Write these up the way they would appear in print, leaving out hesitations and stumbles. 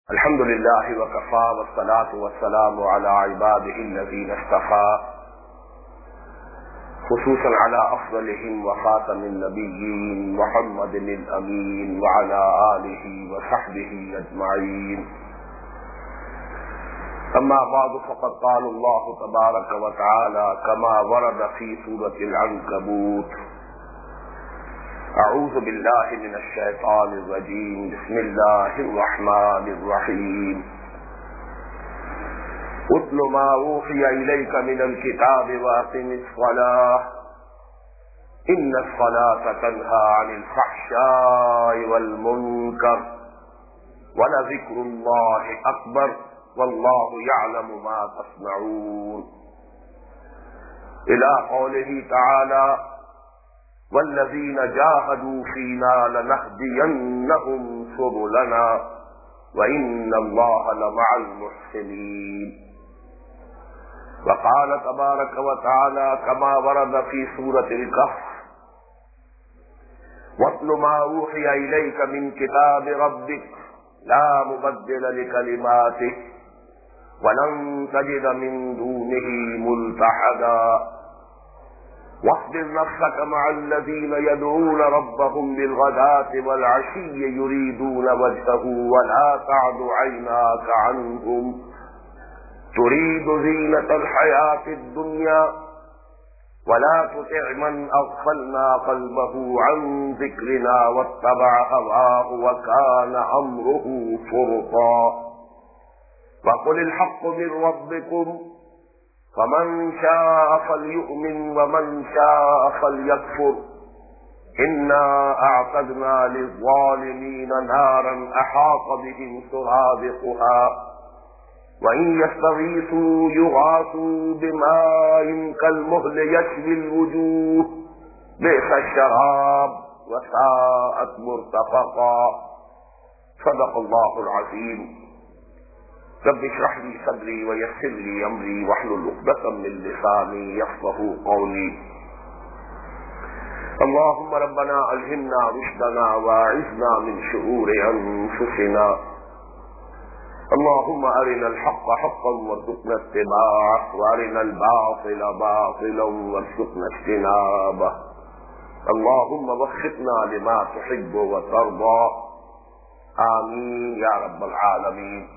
الحمد لله وكفى والصلاة والسلام على عباده الذين اصطفى خصوصا على أفضلهم وخاتم النبيين محمد الأمين وعلى آله وصحبه أجمعين. أما بعد فقد قال الله تبارك وتعالى كما ورد في سورة العنكبوت: أعوذ بالله من الشيطان الرجيم بسم الله الرحمن الرحيم. اتل ما أوحي إليك من الكتاب وأقم الصلاة إن الصلاة تنهى عن الفحشاء والمنكر ولذكر الله أكبر والله يعلم ما تصنعون. إلى قوله تعالى: والذين جاهدوا فينا لنهدينهم سبلنا وإن الله لمع المحسنين. وقال تبارك وتعالى كما ورد في سورة الكهف: واتل ما أوحي إليك من كتاب ربك لا مبدل لكلماته ولن تجد من دونه ملتحدا واصبر نفسك مع الذين يدعون ربهم بالغداة والعشي يريدون وجهه ولا تعد عيناك عنهم تريد زينة الحياة الدنيا ولا تطع من أغفلنا قلبه عن ذكرنا واتبع هواه وكان أمره فرطا. وقل الحق من ربكم فمن شاء فليؤمن ومن شاء فليكفر إنا أعتدنا للظالمين نارا أحاط بهم سرادقها وإن يستغيثوا يغاثوا بماء كالمهل يشوي الوجوه بئس الشراب وساءت مرتفقا. صدق الله العظيم. رب اشرح لي صدري ويسر لي امري واحلل عقدة من لساني يفقهوا قولي. اللهم ربنا الهمنا رشدنا واعذنا من شرور انفسنا. اللهم ارنا الحق حقا وارزقنا اتباعه وارنا الباطل باطلا وارزقنا اجتنابه. اللهم وفقنا لما تحب وترضى آمین یا رب العالمین.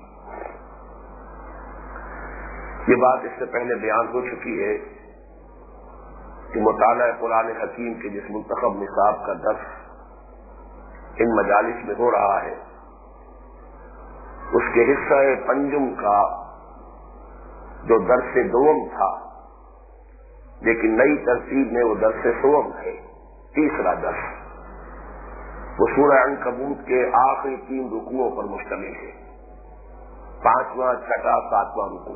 یہ بات اس سے پہلے بیان ہو چکی ہے کہ مطالعہ قرآن حکیم کے جس منتخب نصاب کا درس ان مجالس میں ہو رہا ہے اس کے حصہ پنجم کا جو درس دوم تھا لیکن نئی ترتیب میں وہ درس سوم ہے، تیسرا درس، وہ سورہ عنکبوت کے آخری 3 رکوعوں پر مشتمل ہے، 5واں، 6واں، 7واں رکوع.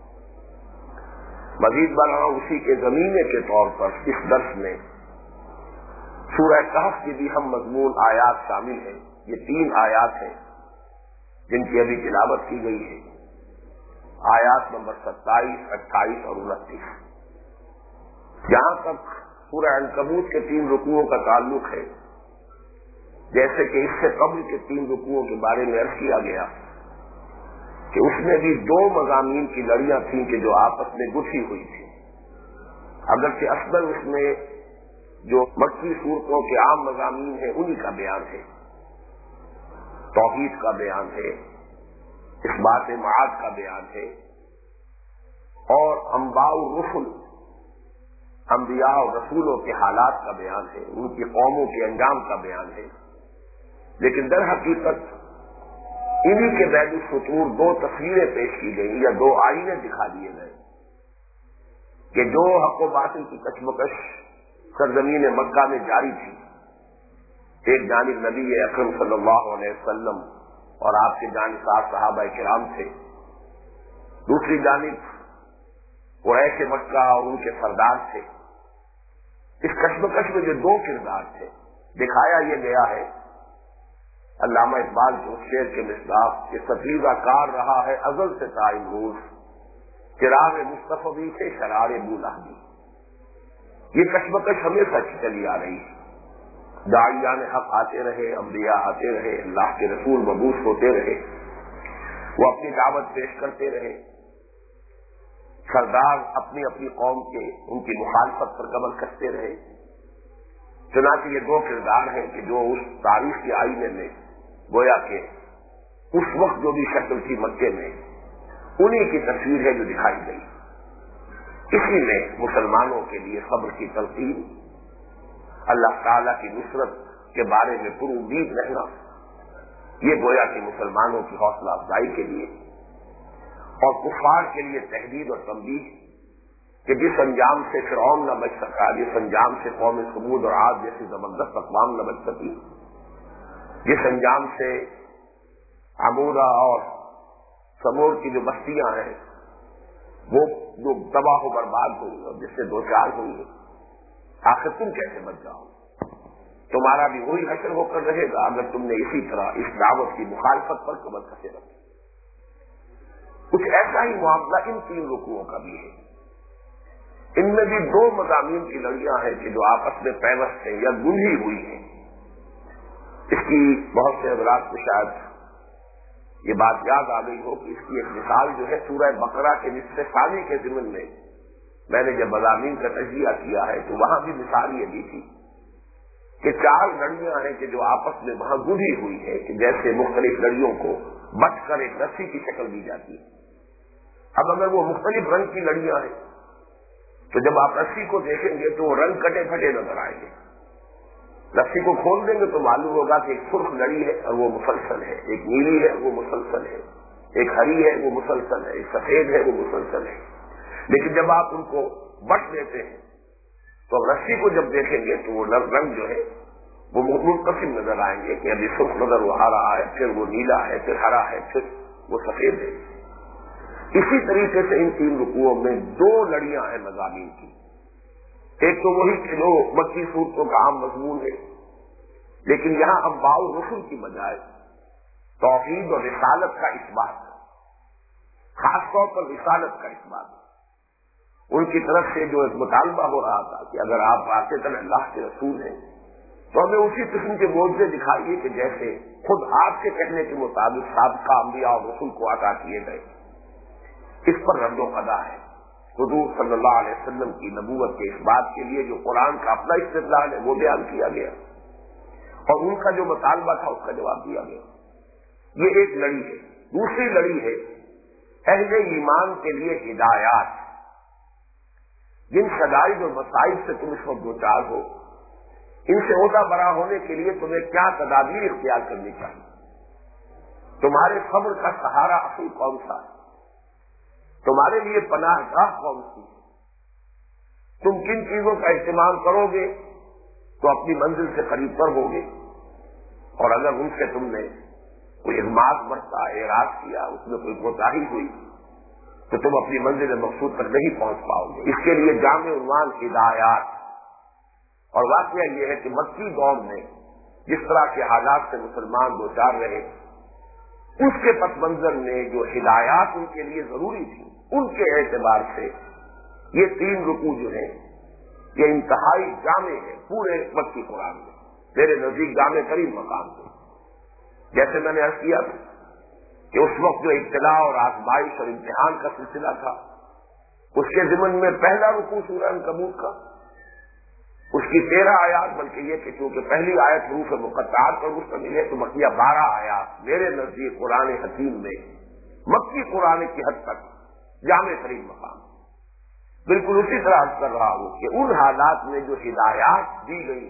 مزید برآں اسی کے زمینے کے طور پر اس درس میں سورہ کہف کی بھی ہم مضمون آیات شامل ہیں. یہ 3 آیات ہیں جن کی ابھی تلاوت کی گئی ہے، آیات نمبر 27، 28 اور 29. جہاں تک سورہ عنکبوت کے 3 رکوعوں کا تعلق ہے، جیسے کہ اس سے قبل کے 3 رکوعوں کے بارے میں عرض کیا گیا کہ اس میں بھی 2 مضامین کی لڑیاں تھیں کہ جو آپس میں گتھی ہوئی تھی. اگرچہ اصل اس میں جو مکی صورتوں کے عام مضامین ہیں انہی کا بیان ہے، توحید کا بیان ہے، اثبات معاد کا بیان ہے، اور انباء الرسل، انبیاء اور رسولوں کے حالات کا بیان ہے، ان کی قوموں کے انجام کا بیان ہے. لیکن در حقیقت انہی کے بین السطور 2 تصویریں پیش کی گئی یا 2 آئینے دکھا دیے گئے کہ جو حق و باطل کی کشمکش سرزمین مکہ میں جاری تھی. ایک جانب نبی اکرم صلی اللہ علیہ وسلم اور آپ کے جانثار صحابہ کرام تھے، دوسری جانب قریش مکہ اور ان کے سردار تھے. اس کشمکش میں جو 2 کردار تھے دکھایا یہ گیا ہے. علامہ اقبال کے اس شعر کے مصداق کہ ستیزہ کار رہا ہے ازل سے تا امروز چراغ مصطفی سے شرار بولہبی. یہ کشمکش ہمیشہ چلی آ رہی ہے. داعیان حق آتے رہے، انبیاء آتے رہے، اللہ کے رسول مبعوث ہوتے رہے، وہ اپنی دعوت پیش کرتے رہے، سردار اپنی اپنی قوم کے ان کی مخالفت پر قبل کرتے رہے۔ چنانچہ یہ دو کردار ہیں کہ جو اس تاریخ کے آئینے میں گویا کہ اس وقت جو بھی شکل تھی مکے میں انہی کی تصویر ہے جو دکھائی گئی۔ اسی میں مسلمانوں کے لیے صبر کی تلقین، اللہ تعالی کی نصرت کے بارے میں پر امید رہنا، یہ گویا کہ مسلمانوں کی حوصلہ افزائی کے لیے اور کفار کے لیے تحدید اور تنبیہ کہ جس انجام سے فرعون نہ بچ سکا، جس انجام سے قوم ثمود اور عاد جیسی زبردست اقوام نہ بچ سکی، جس انجام سے عمورہ اور ثمود کی جو بستیاں ہیں وہ جو تباہ و برباد ہوئی اور جس سے دو چار ہوئی، آخر تم کیسے بچ جاؤ؟ تمہارا بھی وہی حشر ہو کر رہے گا اگر تم نے اسی طرح اس دعوت کی مخالفت پر قبل کسے رکھے۔ کچھ ایسا ہی معاملہ ان تین رکوعوں کا بھی ہے۔ ان میں بھی دو مضامین کی لڑیاں ہیں کہ جو آپس میں پیوست ہیں یا گنھی ہوئی ہیں۔ اس کی بہت سے حضرات کو شاید یہ بات یاد آ گئی ہو کہ اس کی ایک مثال جو ہے سورہ بقرہ کے نصف ثانی کے ضمن میں نے جب مضامین کا تجزیہ کیا ہے تو وہاں بھی مثال یہ دی تھی کہ چار لڑیاں ہیں کہ جو آپس میں وہاں گنھی ہوئی ہے کہ جیسے مختلف لڑیوں کو بٹ کر ایک رسی کی شکل دی جاتی ہے۔ اب اگر وہ مختلف رنگ کی لڑیاں ہیں تو جب آپ رسی کو دیکھیں گے تو وہ رنگ کٹے پھٹے نظر آئیں گے۔ رسی کو کھول دیں گے تو معلوم ہوگا کہ ایک سرخ لڑی ہے اور وہ مسلسل ہے، ایک نیلی ہے وہ مسلسل ہے، ایک ہری ہے وہ مسلسل ہے، ایک سفید ہے وہ مسلسل ہے۔ لیکن جب آپ ان کو بٹ دیتے ہیں تو رسی کو جب دیکھیں گے تو وہ رنگ جو ہے وہ منقسم نظر آئیں گے کہ ابھی سرخ نظر وہ ہرا ہے، پھر وہ نیلا ہے، پھر ہرا ہے، پھر وہ سفید ہے۔ اسی طریقے سے ان تین رکوعوں میں دو لڑیاں ہیں مضامین کی۔ ایک تو وہی کہ جو مکی صورتوں کا عام مضمون ہے، لیکن یہاں انباء الرسل کی بجائے توحید اور رسالت کا اثبات ہے، خاص طور پر رسالت کا اثبات ہے۔ ان کی طرف سے جو ایک مطالبہ ہو رہا تھا کہ اگر آپ واقعتاً اللہ کے رسول ہیں تو ہمیں اسی قسم کے معجزے دکھائیے کہ جیسے خود آپ کے کہنے کے مطابق سابقہ انبیاء اور رسول کو عطا کیے گئے۔ اس پر رد و قضا ہے۔ حضور صلی اللہ علیہ وسلم کی نبوت کے اس بات کے لیے جو قرآن کا اپنا استدلال ہے وہ بیان کیا گیا اور ان کا جو مطالبہ تھا اس کا جواب دیا گیا۔ یہ ایک لڑی ہے۔ دوسری لڑی ہے اہل ایمان کے لیے ہدایات، جن شدائد اور مسائل سے تم اس وقت دوچار ہو، ان سے عہدہ برا ہونے کے لیے تمہیں کیا تدابیر اختیار کرنی چاہیے، تمہارے صبر کا سہارا اصل کون سا ہے، تمہارے لیے پناہ گاہ کون سی ہے، تم کن چیزوں کا اہتمام کرو گے تو اپنی منزل سے قریب پر ہوگے، اور اگر ان سے تم نے کوئی اغماض برتا، اعراض کیا، اس میں کوئی کوتاہی ہوئی تو تم اپنی منزل مقصود پر نہیں پہنچ پاؤ گے۔ اس کے لیے جامع عنوان ہدایات۔ اور واقعہ یہ ہے کہ مکی دور میں جس طرح کے حالات سے مسلمان دوچار رہے، اس کے پس منظر میں جو ہدایات ان کے لیے ضروری تھی، ان کے اعتبار سے یہ تین رکوع جو ہیں یہ انتہائی جامع ہے پورے مکی قرآن میں، میرے نزدیک جامع ترین مقام ہے۔ جیسے میں نے عرض کیا کہ اس وقت جو ابتلاء اور آزمائش اور امتحان کا سلسلہ تھا، اس کے ضمن میں پہلا رکوع سورہ عنکبوت کا، اس کی 13 آیات، بلکہ یہ کہ چونکہ پہلی آیت حروف مقطعات پر مشتمل ہے تو بقیہ 12 آیات میرے نزدیک قرآن حکیم میں مکی قرآن کی حد تک جامع ترین مقام۔ بالکل اسی طرح عرض کر رہا ہوں کہ ان حالات میں جو ہدایات دی گئی،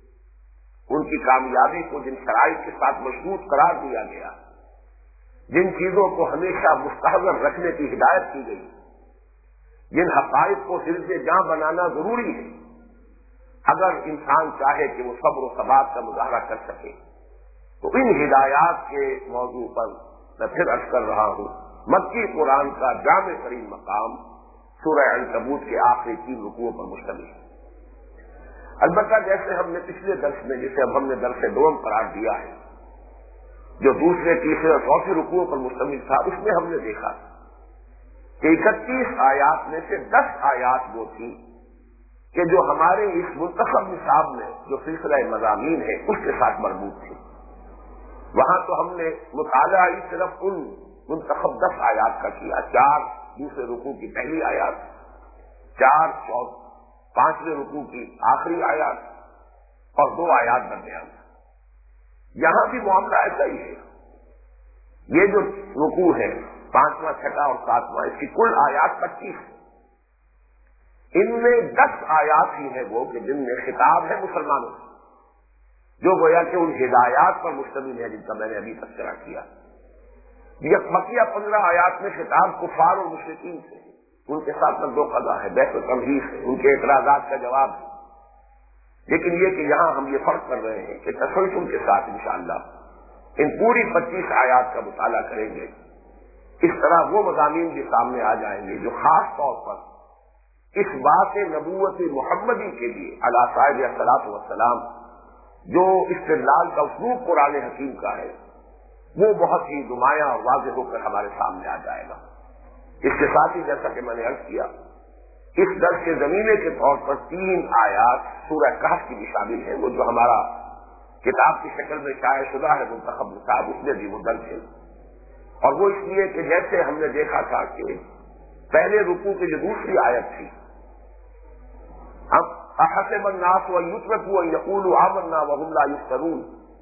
ان کی کامیابی کو جن شرائط کے ساتھ مشروط قرار دیا گیا، جن چیزوں کو ہمیشہ مستحضر رکھنے کی ہدایت کی گئی، جن حقائق کو حفظ جاں بنانا ضروری ہے اگر انسان چاہے کہ وہ صبر و ثبات کا مظاہرہ کر سکے، تو ان ہدایات کے موضوع پر میں پھر عرض کر رہا ہوں مکی قرآن کا جامع ترین مقام سورہ عنکبوت کے آخری 3 رکوعوں پر مشتمل ہے۔ البتہ جیسے ہم نے پچھلے درس میں، جسے اب ہم نے درس دوم قرار دیا ہے، جو دوسرے، تیسرے اور چوتھے رکوعوں پر مشتمل تھا، اس میں ہم نے دیکھا کہ 31 آیات میں سے 10 آیات وہ تھی کہ جو ہمارے اس منتخب نصاب میں جو سلسلہ مضامین ہے اس کے ساتھ مربوط تھی۔ وہاں تو ہم نے مطالعہ صرف ان منتخب 10 آیات کا کیا، 4 دوسرے رکوع کی پہلی آیات، 4 5ویں رکوع کی آخری آیات اور 2 آیات درمیان۔ یہاں بھی معاملہ ایسا ہی ہے، یہ جو رکوع ہے 5واں 6واں اور 7واں، اس کی کل آیات 25 ہے، ان میں 10 آیات ہی ہے وہ کہ جن میں خطاب ہے مسلمانوں سے، جو گویا کہ ان ہدایات پر مشتمل ہے جن کا میں نے ابھی تذکرہ کیا۔ یہ بقیہ 15 آیات میں خطاب کفار اور مشرکین سے، ان کے ساتھ رد و قضا ہے، بیعت و تمہید ہے، ان کے اعتراضات کا جواب ہے۔ لیکن یہ کہ یہاں ہم یہ فرق کر رہے ہیں کہ تسلسل کے ساتھ انشاءاللہ ان پوری 25 آیات کا مطالعہ کریں گے، اس طرح وہ مضامین بھی سامنے آ جائیں گے جو خاص طور پر اس بات نبوت محمدی کے لیے علی صاحب الصلاۃ والسلام جو استدلال کا اسلوب قرآن حکیم کا ہے وہ بہت ہی نمایاں اور واضح ہو کر ہمارے سامنے آ جائے گا۔ اس کے ساتھ ہی جیسا کہ میں نے عرض کیا، اس درس کے زمینے کے طور پر 3 آیات سورہ کہف کی بھی شامل ہیں، وہ جو ہمارا کتاب کی شکل میں شائع شدہ ہے منتخب نصاب، اس میں بھی وہ درج ہے، اور وہ اس لیے کہ جیسے ہم نے دیکھا تھا کہ پہلے رکوع کی جو دوسری آیت تھی، اب احسب الناس ان یترکوا ان یقولوا آمنا وهم لا یفتنون،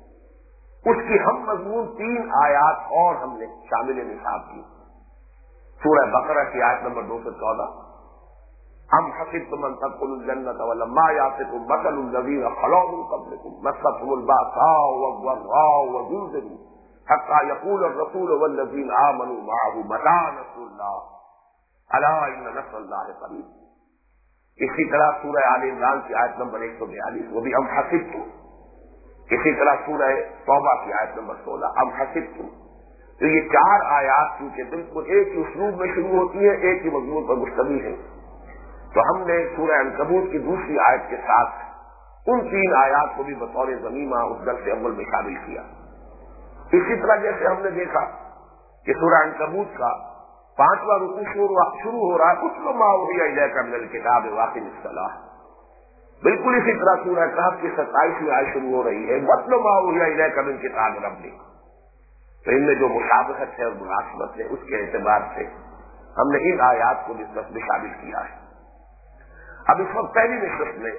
اس کی ہم مضمون 3 آیات اور ہم نے شامل نصاب کی۔ سورہ بقرہ کی آیت نمبر 214، ام حسبتم ان تدخلوا الجنة ولما يأتكم مثل الذين خلوا من قبلكم مستهم البأساء والضراء وزلزلوا حتى يقول الرسول والذين آمنوا معه متى نصر الله ألا إن نصر الله قريب۔ اسی طرح سورہ آل عمران کی آیت نمبر 142، وہ بھی ام حسبتم۔ اسی طرح سورہ توبہ کی آیت نمبر 16، ام حسبتم۔ تو یہ 4 آیات کیونکہ بالکل ایک ہی اسلوب میں شروع ہوتی ہیں، ایک ہی مضمون پر مشتمل ہے، تو ہم نے سورہ عنکبوت کی دوسری آیت کے ساتھ ان 3 آیات کو بھی بطور ضمیمہ اس درس اول میں شامل کیا۔ اسی طرح جیسے ہم نے دیکھا کہ سورہ عنکبوت کا 5واں رکوع شروع ہو رہا ہے اتل ما اوحی الیک من الکتاب واقم الصلاۃ، بالکل اسی طرح سورہ کہف کی 27ویں آیت شروع ہو رہی ہے اتل ما اوحی الیک من کتاب ربک۔ تو ان میں جو مشابہت ہے اور مناسبت ہے اس کے اعتبار سے ہم نے ان آیات کو بھی اس میں شامل کیا ہے۔ اب اس وقت پہلی نشست میں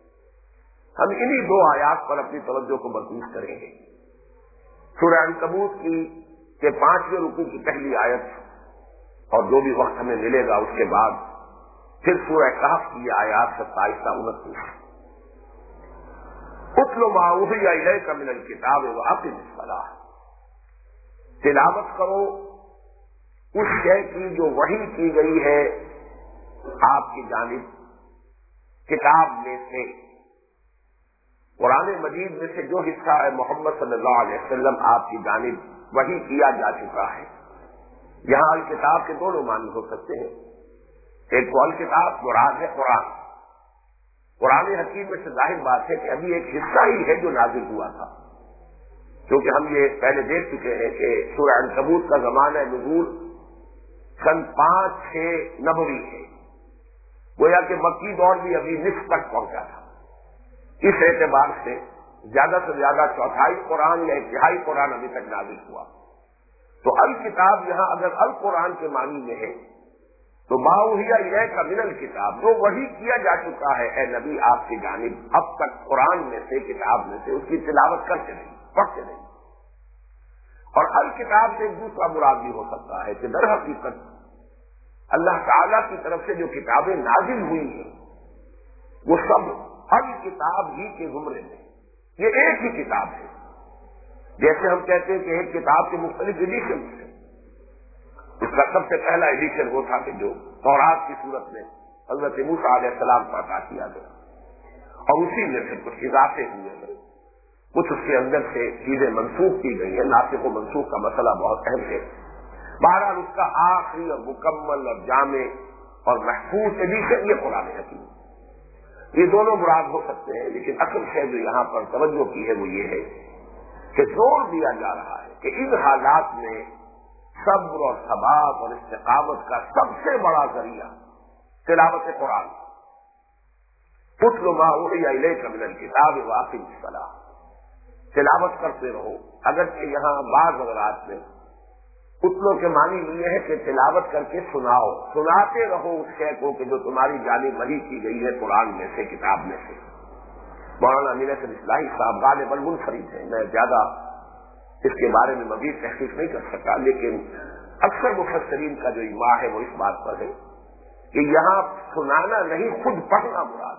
ہم انہی 2 آیات پر اپنی توجہ کو مرکوز کریں گے، سورہ عنکبوت کی کہ 5ویں رکوع کی پہلی آیت اور جو بھی وقت ہمیں ملے گا اس کے بعد پھر سورہ کہف کی آیات 27 تا 29۔ اتل ما اوحی الیک من الکتاب واقم الصلاۃ، تلاوت کرو اس شے کی جو وحی کی گئی ہے آپ کی جانب کتاب میں سے، قرآن مجید میں سے جو حصہ ہے محمد صلی اللہ علیہ وسلم آپ کی جانب وحی کیا جا چکا ہے۔ یہاں الکتاب کے 2 معنی ہو سکتے ہیں، ایک تو الکتاب مراد ہے قرآن، قرآن حکیم میں سے ظاہر بات ہے کہ ابھی ایک حصہ ہی ہے جو نازل ہوا تھا، کیونکہ ہم یہ پہلے دیکھ چکے ہیں کہ سورہ عنکبوت کا زمانہ نزول سن 5-6 نبوی ہے، گویا کہ مکی دور بھی ابھی نصف تک پہنچا تھا۔ اس اعتبار سے زیادہ سے زیادہ 1/4 قرآن یا 1/2 قرآن ابھی تک نازل ہوا۔ تو الکتاب یہاں اگر القرآن کے معنی میں ہے تو ما اوحی الیک من الکتاب، جو وحی کیا جا چکا ہے اے نبی آپ کی جانب اب تک قرآن میں سے، کتاب میں سے، اس کی تلاوت کرتے نہیں، پڑھتے نہیں۔ اور الکتاب سے ایک دوسرا مراد بھی ہو سکتا ہے کہ در حقیقت اللہ تعالیٰ کی طرف سے جو کتابیں نازل ہوئی ہیں وہ سب الکتاب ہی کے زمرے میں، یہ ایک ہی کتاب ہے۔ جیسے ہم کہتے ہیں کہ ایک کتاب کے مختلف ایڈیشن ہیں، اس کا سب سے پہلا ایڈیشن وہ تھا کہ جو تورات کی صورت میں حضرت موسیٰ علیہ السلام کو عطا کیا گیا، اور اسی میں پھر کچھ اضافے ہوئے ہیں، کچھ اس کے اندر سے چیزیں منسوخ کی گئی ہیں۔ ناسخ و منسوخ کا مسئلہ بہت اہم ہے۔ بہرحال اس کا آخری اور مکمل اور جامع اور محفوظ ایڈیشن یہ قرآن حکیم، یہ دونوں مراد ہو سکتے ہیں، لیکن اصل شے جو یہاں پر توجہ کی ہے وہ یہ ہے کہ زور دیا جا رہا ہے کہ ان حالات میں صبر اور ثبات اور استقامت کا سب سے بڑا ذریعہ تلاوت قرآن، اتل ما اوحی الیک من الکتاب واقم الصلاۃ، تلاوت کرتے رہو۔ اگرچہ یہاں بعض حضرات نے اتلو کے معنی یہ ہے کہ تلاوت کر کے سناؤ، سناتے رہو اس شے کو کہ جو تمہاری جانب وحی کی گئی ہے قرآن میں سے، کتاب میں سے۔ مولانا امین احسن اصلاحی صاحب غالباً منفرد ہیں، میں زیادہ اس کے بارے میں مزید تحقیق نہیں کر سکتا، لیکن اکثر مفسرین کا جو اجماع ہے وہ اس بات پر ہے کہ یہاں سنانا نہیں، خود پڑھنا مراد۔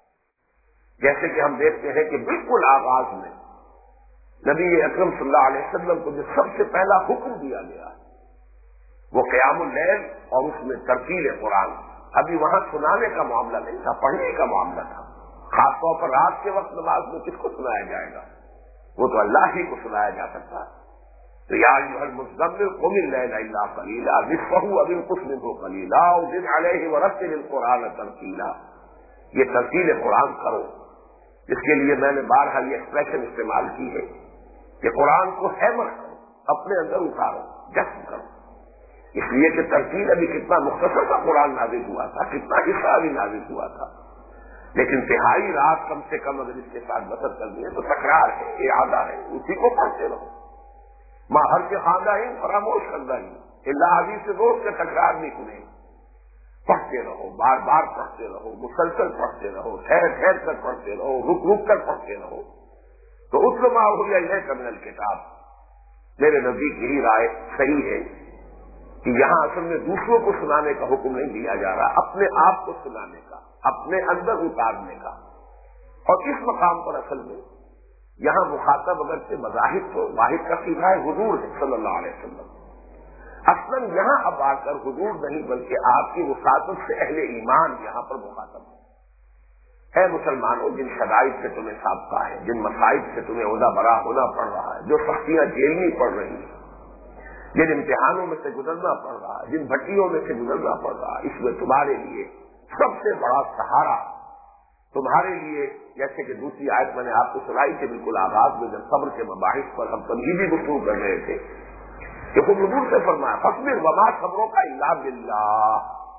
جیسے کہ ہم دیکھتے ہیں کہ بالکل آغاز میں نبی اکرم صلی اللہ علیہ وسلم کو جو سب سے پہلا حکم دیا گیا وہ قیام اللیل اور اس میں ترتیل قرآن۔ ابھی وہاں سنانے کا معاملہ نہیں تھا، پڑھنے کا معاملہ تھا۔ خاص طور پر رات کے وقت نماز میں کس کو سنایا جائے گا؟ وہ تو اللہ ہی کو سنایا جا سکتا ہے۔ تو یا ایھا المزمل قم اللیل الا قلیلا نصفہ او انقص منہ قلیلا او زد علیہ ورتل القرآن ترتیلا۔ یہ ترتیل قرآن کرو، اس کے لیے میں نے بارہا یہ ایکسپریشن استعمال کی ہے کہ قرآن کو ہیمر کرو، اپنے اندر اتارو، جذب کرو۔ اس لیے کہ ترتیل ابھی کتنا مختصر کا قرآن نازل ہوا تھا، کتنا حصہ ابھی نازل ہوا تھا، لیکن تہائی رات کم سے کم اگر اس کے ساتھ بسر کر دیے تو تکرار ہے، اعادہ ہے، اسی کو پڑھتے رہو۔ ماں ہر کے خواندہ ہی فراموش کردہ ہی اللہ حدیث سے روز کے تکرار نہیں سنے، پڑھتے رہو، بار بار پڑھتے رہو، مسلسل پڑھتے رہو، ٹھہر ٹھہر کر پڑھتے رہو، رک رک کر پڑھتے رہو۔ تو اتل ما اوحی الیک من الکتاب، میرے نزدیک یہی رائے صحیح ہے کہ یہاں اصل میں دوسروں کو سنانے کا حکم نہیں دیا جا رہا، اپنے آپ کو سنانے کا، اپنے اندر اتارنے کا۔ اور اس مقام پر اصل میں یہاں مخاطب اگر سے مذاہب تو واحد کا سیدھا ہے، حضور ہے صلی اللہ علیہ وسلم۔ اصلاً یہاں اب آ کر حضور نہیں بلکہ آپ کی وساطت سے اہل ایمان یہاں پر مخاطب ہے۔ اے مسلمانوں، جن شدائد سے تمہیں سابقہ ہے، جن مصائب سے تمہیں عہدہ برا ہونا پڑ رہا ہے، جو سختیاں جھیلنی پڑ رہی ہیں، جن امتحانوں میں سے گزرنا پڑ رہا ہے، جن بھٹیوں میں سے گزرنا پڑ رہا ہے، اس میں تمہارے لیے سب سے بڑا سہارا تمہارے لیے، جیسے کہ دوسری آیت میں نے آپ کو سنائی تھی بالکل آغاز میں جب صبر کے مباحث پر ہم تمہیدی گفتگو کر رہے تھے کہ خود حضور سے فرمایا فاصبر وما صبرک الا باللہ،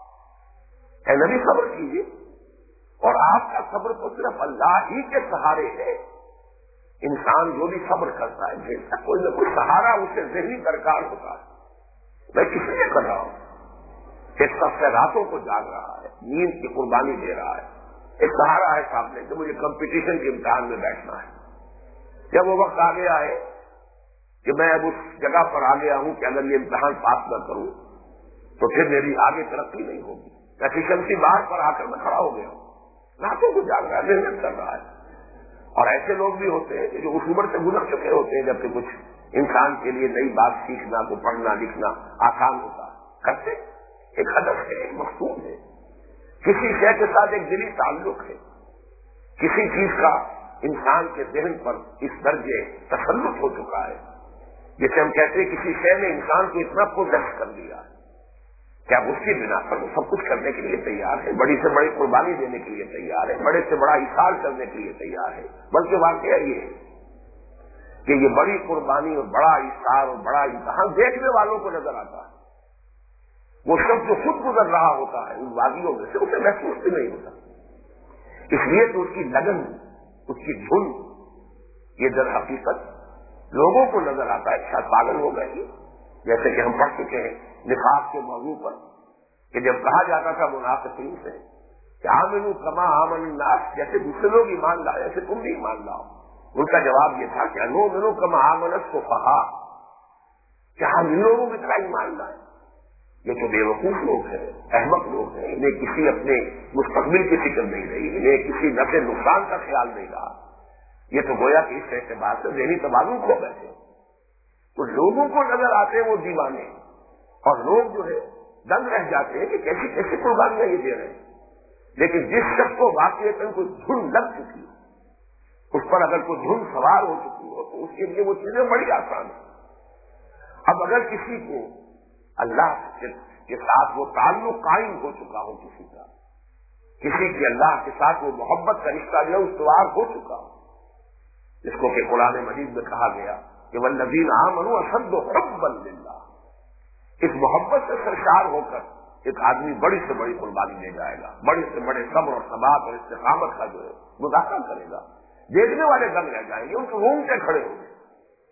اے نبی صبر کیجیے اور آپ کا صبر تو صرف اللہ ہی کے سہارے ہے۔ انسان جو بھی صبر کرتا ہے جیسا کوئی نہ کوئی سہارا اسے ذہنی درکار ہوتا ہے۔ میں کس لیے کر رہا ہوں؟ ایک سب سے راتوں کو جاگ رہا ہے، نیند کی قربانی دے رہا ہے، ایک سہارا ہے سامنے کہ مجھے کمپٹیشن کے امتحان میں بیٹھنا ہے۔ جب وہ وقت آ گیا ہے کہ میں اب اس جگہ پر آ گیا ہوں کہ اگر یہ امتحان پاس نہ کروں تو پھر میری آگے ترقی نہیں ہوگی، ایفیشنسی بار پر آ کر میں کھڑا ہو گیا ہوں، راتوں کو جاگ رہا ہے، محنت کر رہا ہے۔ اور ایسے لوگ بھی ہوتے ہیں کہ جو اس عمر سے گزر چکے ہوتے ہیں جبکہ کچھ انسان کے لیے نئی بات سیکھنا، کو پڑھنا لکھنا آسان ہوتا کرتے، ایک ہدف ہے، ایک مقصود ہے، کسی شے کے ساتھ ایک دلی تعلق ہے، کسی چیز کا انسان کے ذہن پر اس درجے تسلط ہو چکا ہے، جیسے ہم کہتے ہیں کسی شے نے انسان کو اتنا پوزیس کر دیا ہے کہ اب اس کی بنا پر وہ سب کچھ کرنے کے لیے تیار ہے، بڑی سے بڑی قربانی دینے کے لیے تیار ہے، بڑے سے بڑا اثار کرنے کے لیے تیار ہے۔ بلکہ واقعہ یہ ہے کہ یہ بڑی قربانی اور بڑا اثار اور بڑا امتحان دیکھنے والوں کو نظر آتا ہے، وہ سب جو خود گزر رہا ہوتا ہے ان وادیوں میں سے اسے محسوس بھی نہیں ہوتا، اس لیے تو اس کی لگن، اس کی دھن یہ در حقیقت لوگوں کو نظر آتا ہے شاید پاگل ہو گئے۔ جیسے کہ ہم پڑھ چکے ہیں نفاق کے موضوع پر کہ جب کہا جاتا تھا منافقین سے کہ آمنوا کما آمن الناس، جیسے دوسرے لوگ ایمان لائے ایسے تم بھی ایمان لاؤ، ان کا جواب یہ تھا کہ انؤمن کما آمن السفہاء، کہ ہم ان لوگوں کی طرح ایمان لائیں۔ یہ تو بے وقوف لوگ ہیں، احمق لوگ ہیں، انہیں کسی اپنے مستقبل کی فکر نہیں رہی، انہیں کسی نفع نقصان کا خیال نہیں رہا، یہ تو گویا کہ اس اعتبار سے ذہنی توازن کھو بیٹھے۔ تو لوگوں کو نظر آتے ہیں وہ دیوانے، اور لوگ جو ہے دنگ رہ جاتے ہیں کہ کیسی کیسی قربانیاں یہ دے رہے ہیں۔ لیکن جس شخص کو واقعی کوئی دھن لگ چکی ہو، اس پر اگر کوئی دھن سوار ہو چکی ہو تو اس کے لیے وہ چیزیں بڑی آسان ہیں۔ اب اگر کسی کو اللہ کے ساتھ وہ تعلق قائم ہو چکا ہو، کسی کی اللہ کے ساتھ وہ محبت کا رشتہ جو استوار ہو چکا ہو، جس کو کہ قرآن مجید میں کہا گیا کہ والذین آمنوا اشد حبا للہ، اس محبت سے سرشار ہو کر ایک آدمی بڑی سے بڑی قربانی لے جائے گا، بڑے سے بڑے صبر اور ثبات اور استقامت کا جو ہے مظاہرہ کرے گا، دیکھنے والے دنگ رہ جائیں گے، ان کو گھوم کے کھڑے ہوں گے۔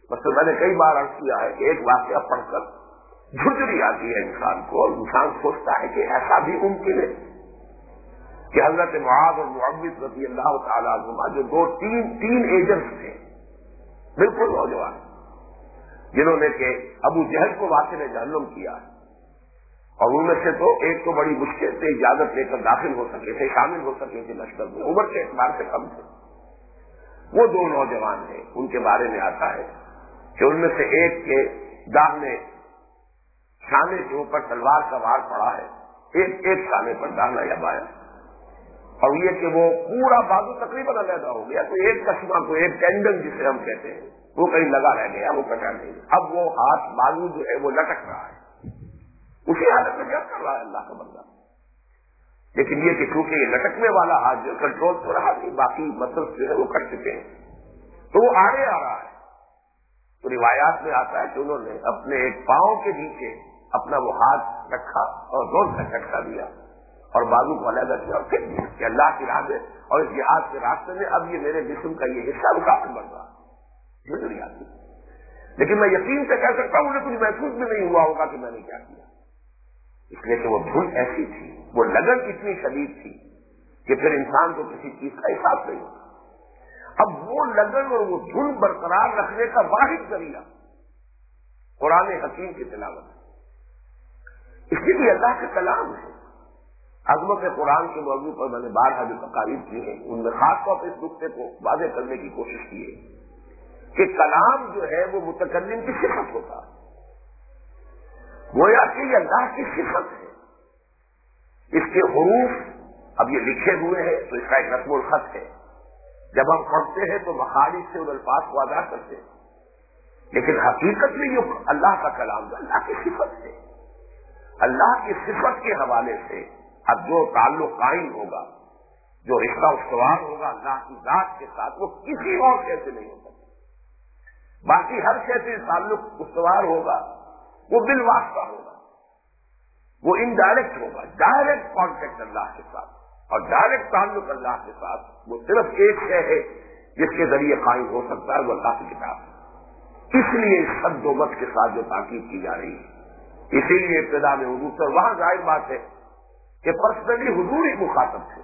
مثلا میں نے کئی بار عرض کیا ہے کہ ایک واقعہ پڑھ کر جھجری آتی ہے انسان کو، اور انسان سوچتا ہے کہ ایسا بھی ممکن ہے کہ حضرت معاذ اور معوذ رضی اللہ تعالیٰ عنہما جو تین ایجنٹس تھے بالکل نوجوان، جنہوں نے کہ ابو جہل کو واصل جہنم کیا ہے، اور ان میں سے تو ایک تو بڑی مشکل سے اجازت لے کر داخل ہو سکے تھے، شامل ہو سکے تھے لشکر میں، عمر کے اعتبار سے کم تھے، وہ دو نوجوان ہیں، ان کے بارے میں آتا ہے کہ ان میں سے ایک کے داہنے شانے کے اوپر تلوار کا وار پڑا ہے، ایک شانے پر داہنا یا بایاں، اور یہ کہ وہ پورا بازو تقریباً علیحدہ ہو گیا، تو ایک کشمہ کو ایک ٹینڈن جسے ہم کہتے ہیں وہ کہیں لگا رہ گیا، وہ کٹا نہیں، اب وہ ہاتھ بازو جو ہے وہ لٹک رہا ہے، اسی حالت میں کیا کر رہا ہے اللہ کا بندہ، لیکن یہ کہ چونکہ یہ لٹکنے والا ہاتھ جو کنٹرول تو رہا نہیں، باقی مسلس جو ہے وہ کٹ چکے ہیں، تو وہ آگے آ رہا ہے، تو روایات میں آتا ہے کہ انہوں نے اپنے ایک پاؤں کے نیچے اپنا وہ ہاتھ رکھا اور زور سے جھٹکا دیا اور بازو کو علیحدہ کیا اور پھر دیا کہ اللہ کی راہ میں اور اس جہاد کے راستے میں اب یہ میرے جسم کا یہ حصہ رکاوٹ بن رہا ہے، مجھے نہیں آتی، لیکن میں یقین سے کہہ سکتا ہوں مجھے کچھ محسوس بھی نہیں ہوا ہوگا کہ میں نے کیا کیا، اس لیے کہ وہ دھن ایسی تھی، وہ لگن اتنی شدید تھی کہ پھر انسان کو کسی چیز کا احساس نہیں ہوتا۔ اب وہ لگن اور وہ دھن برقرار رکھنے کا واحد ذریعہ قرآن حکیم کی تلاوت ہے، اس کے لیے اللہ کا کلام ہے۔ عظمت قرآن کے موضوع پر میں نے بارہا جو تقاریر کی ہیں ان میں خاص طور پر اس نقطے کو واضح کرنے کی کوشش کی ہے کہ کلام جو ہے وہ متکلم کی صفت ہوتا ہے، گویا کہ یہ اللہ کی صفت ہے، اس کے حروف اب یہ لکھے ہوئے ہیں تو اس کا ایک رسم الخط ہے، جب ہم پڑھتے ہیں تو مخارج سے ان الفاظ کو ادا کرتے ہیں، لیکن حقیقت میں یہ اللہ کا کلام جو اللہ کی صفت ہے، اللہ کی صفت کے حوالے سے اب جو تعلق قائم ہوگا، جو رشتہ استوار ہوگا اللہ کی ذات کے ساتھ، وہ کسی اور شے سے نہیں ہو سکتا، باقی ہر شے سے تعلق استوار ہوگا وہ بالواسطہ ہوگا، وہ انڈائریکٹ ہوگا، ڈائریکٹ کانٹیکٹ اللہ کے ساتھ، اور ڈائریکٹ تعلق اللہ کے ساتھ وہ صرف ایک شے ہے جس کے ذریعے قائم ہو سکتا ہے، وہ اللہ کی کتاب ہے۔ اس لیے شد و مت کے ساتھ جو تاکید کی جا رہی ہے، اسی لیے ابتدا میں حضور سے وہاں ظاہر بات ہے کہ پرسنلی حضور ہی مخاطب تھے،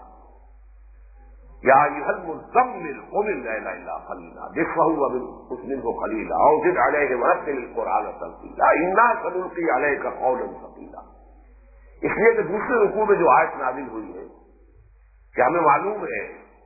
یا ایھا المزمل قم الليل الا قليلا نصفه وانقص منه قليلا او زد عليه ورتل القرآن ترتيلا انا سنلقي عليك قولا ثقيلا۔ اس لیے کہ دوسرے رکوع میں جو آیت نازل ہوئی ہے کہ ہمیں معلوم ہے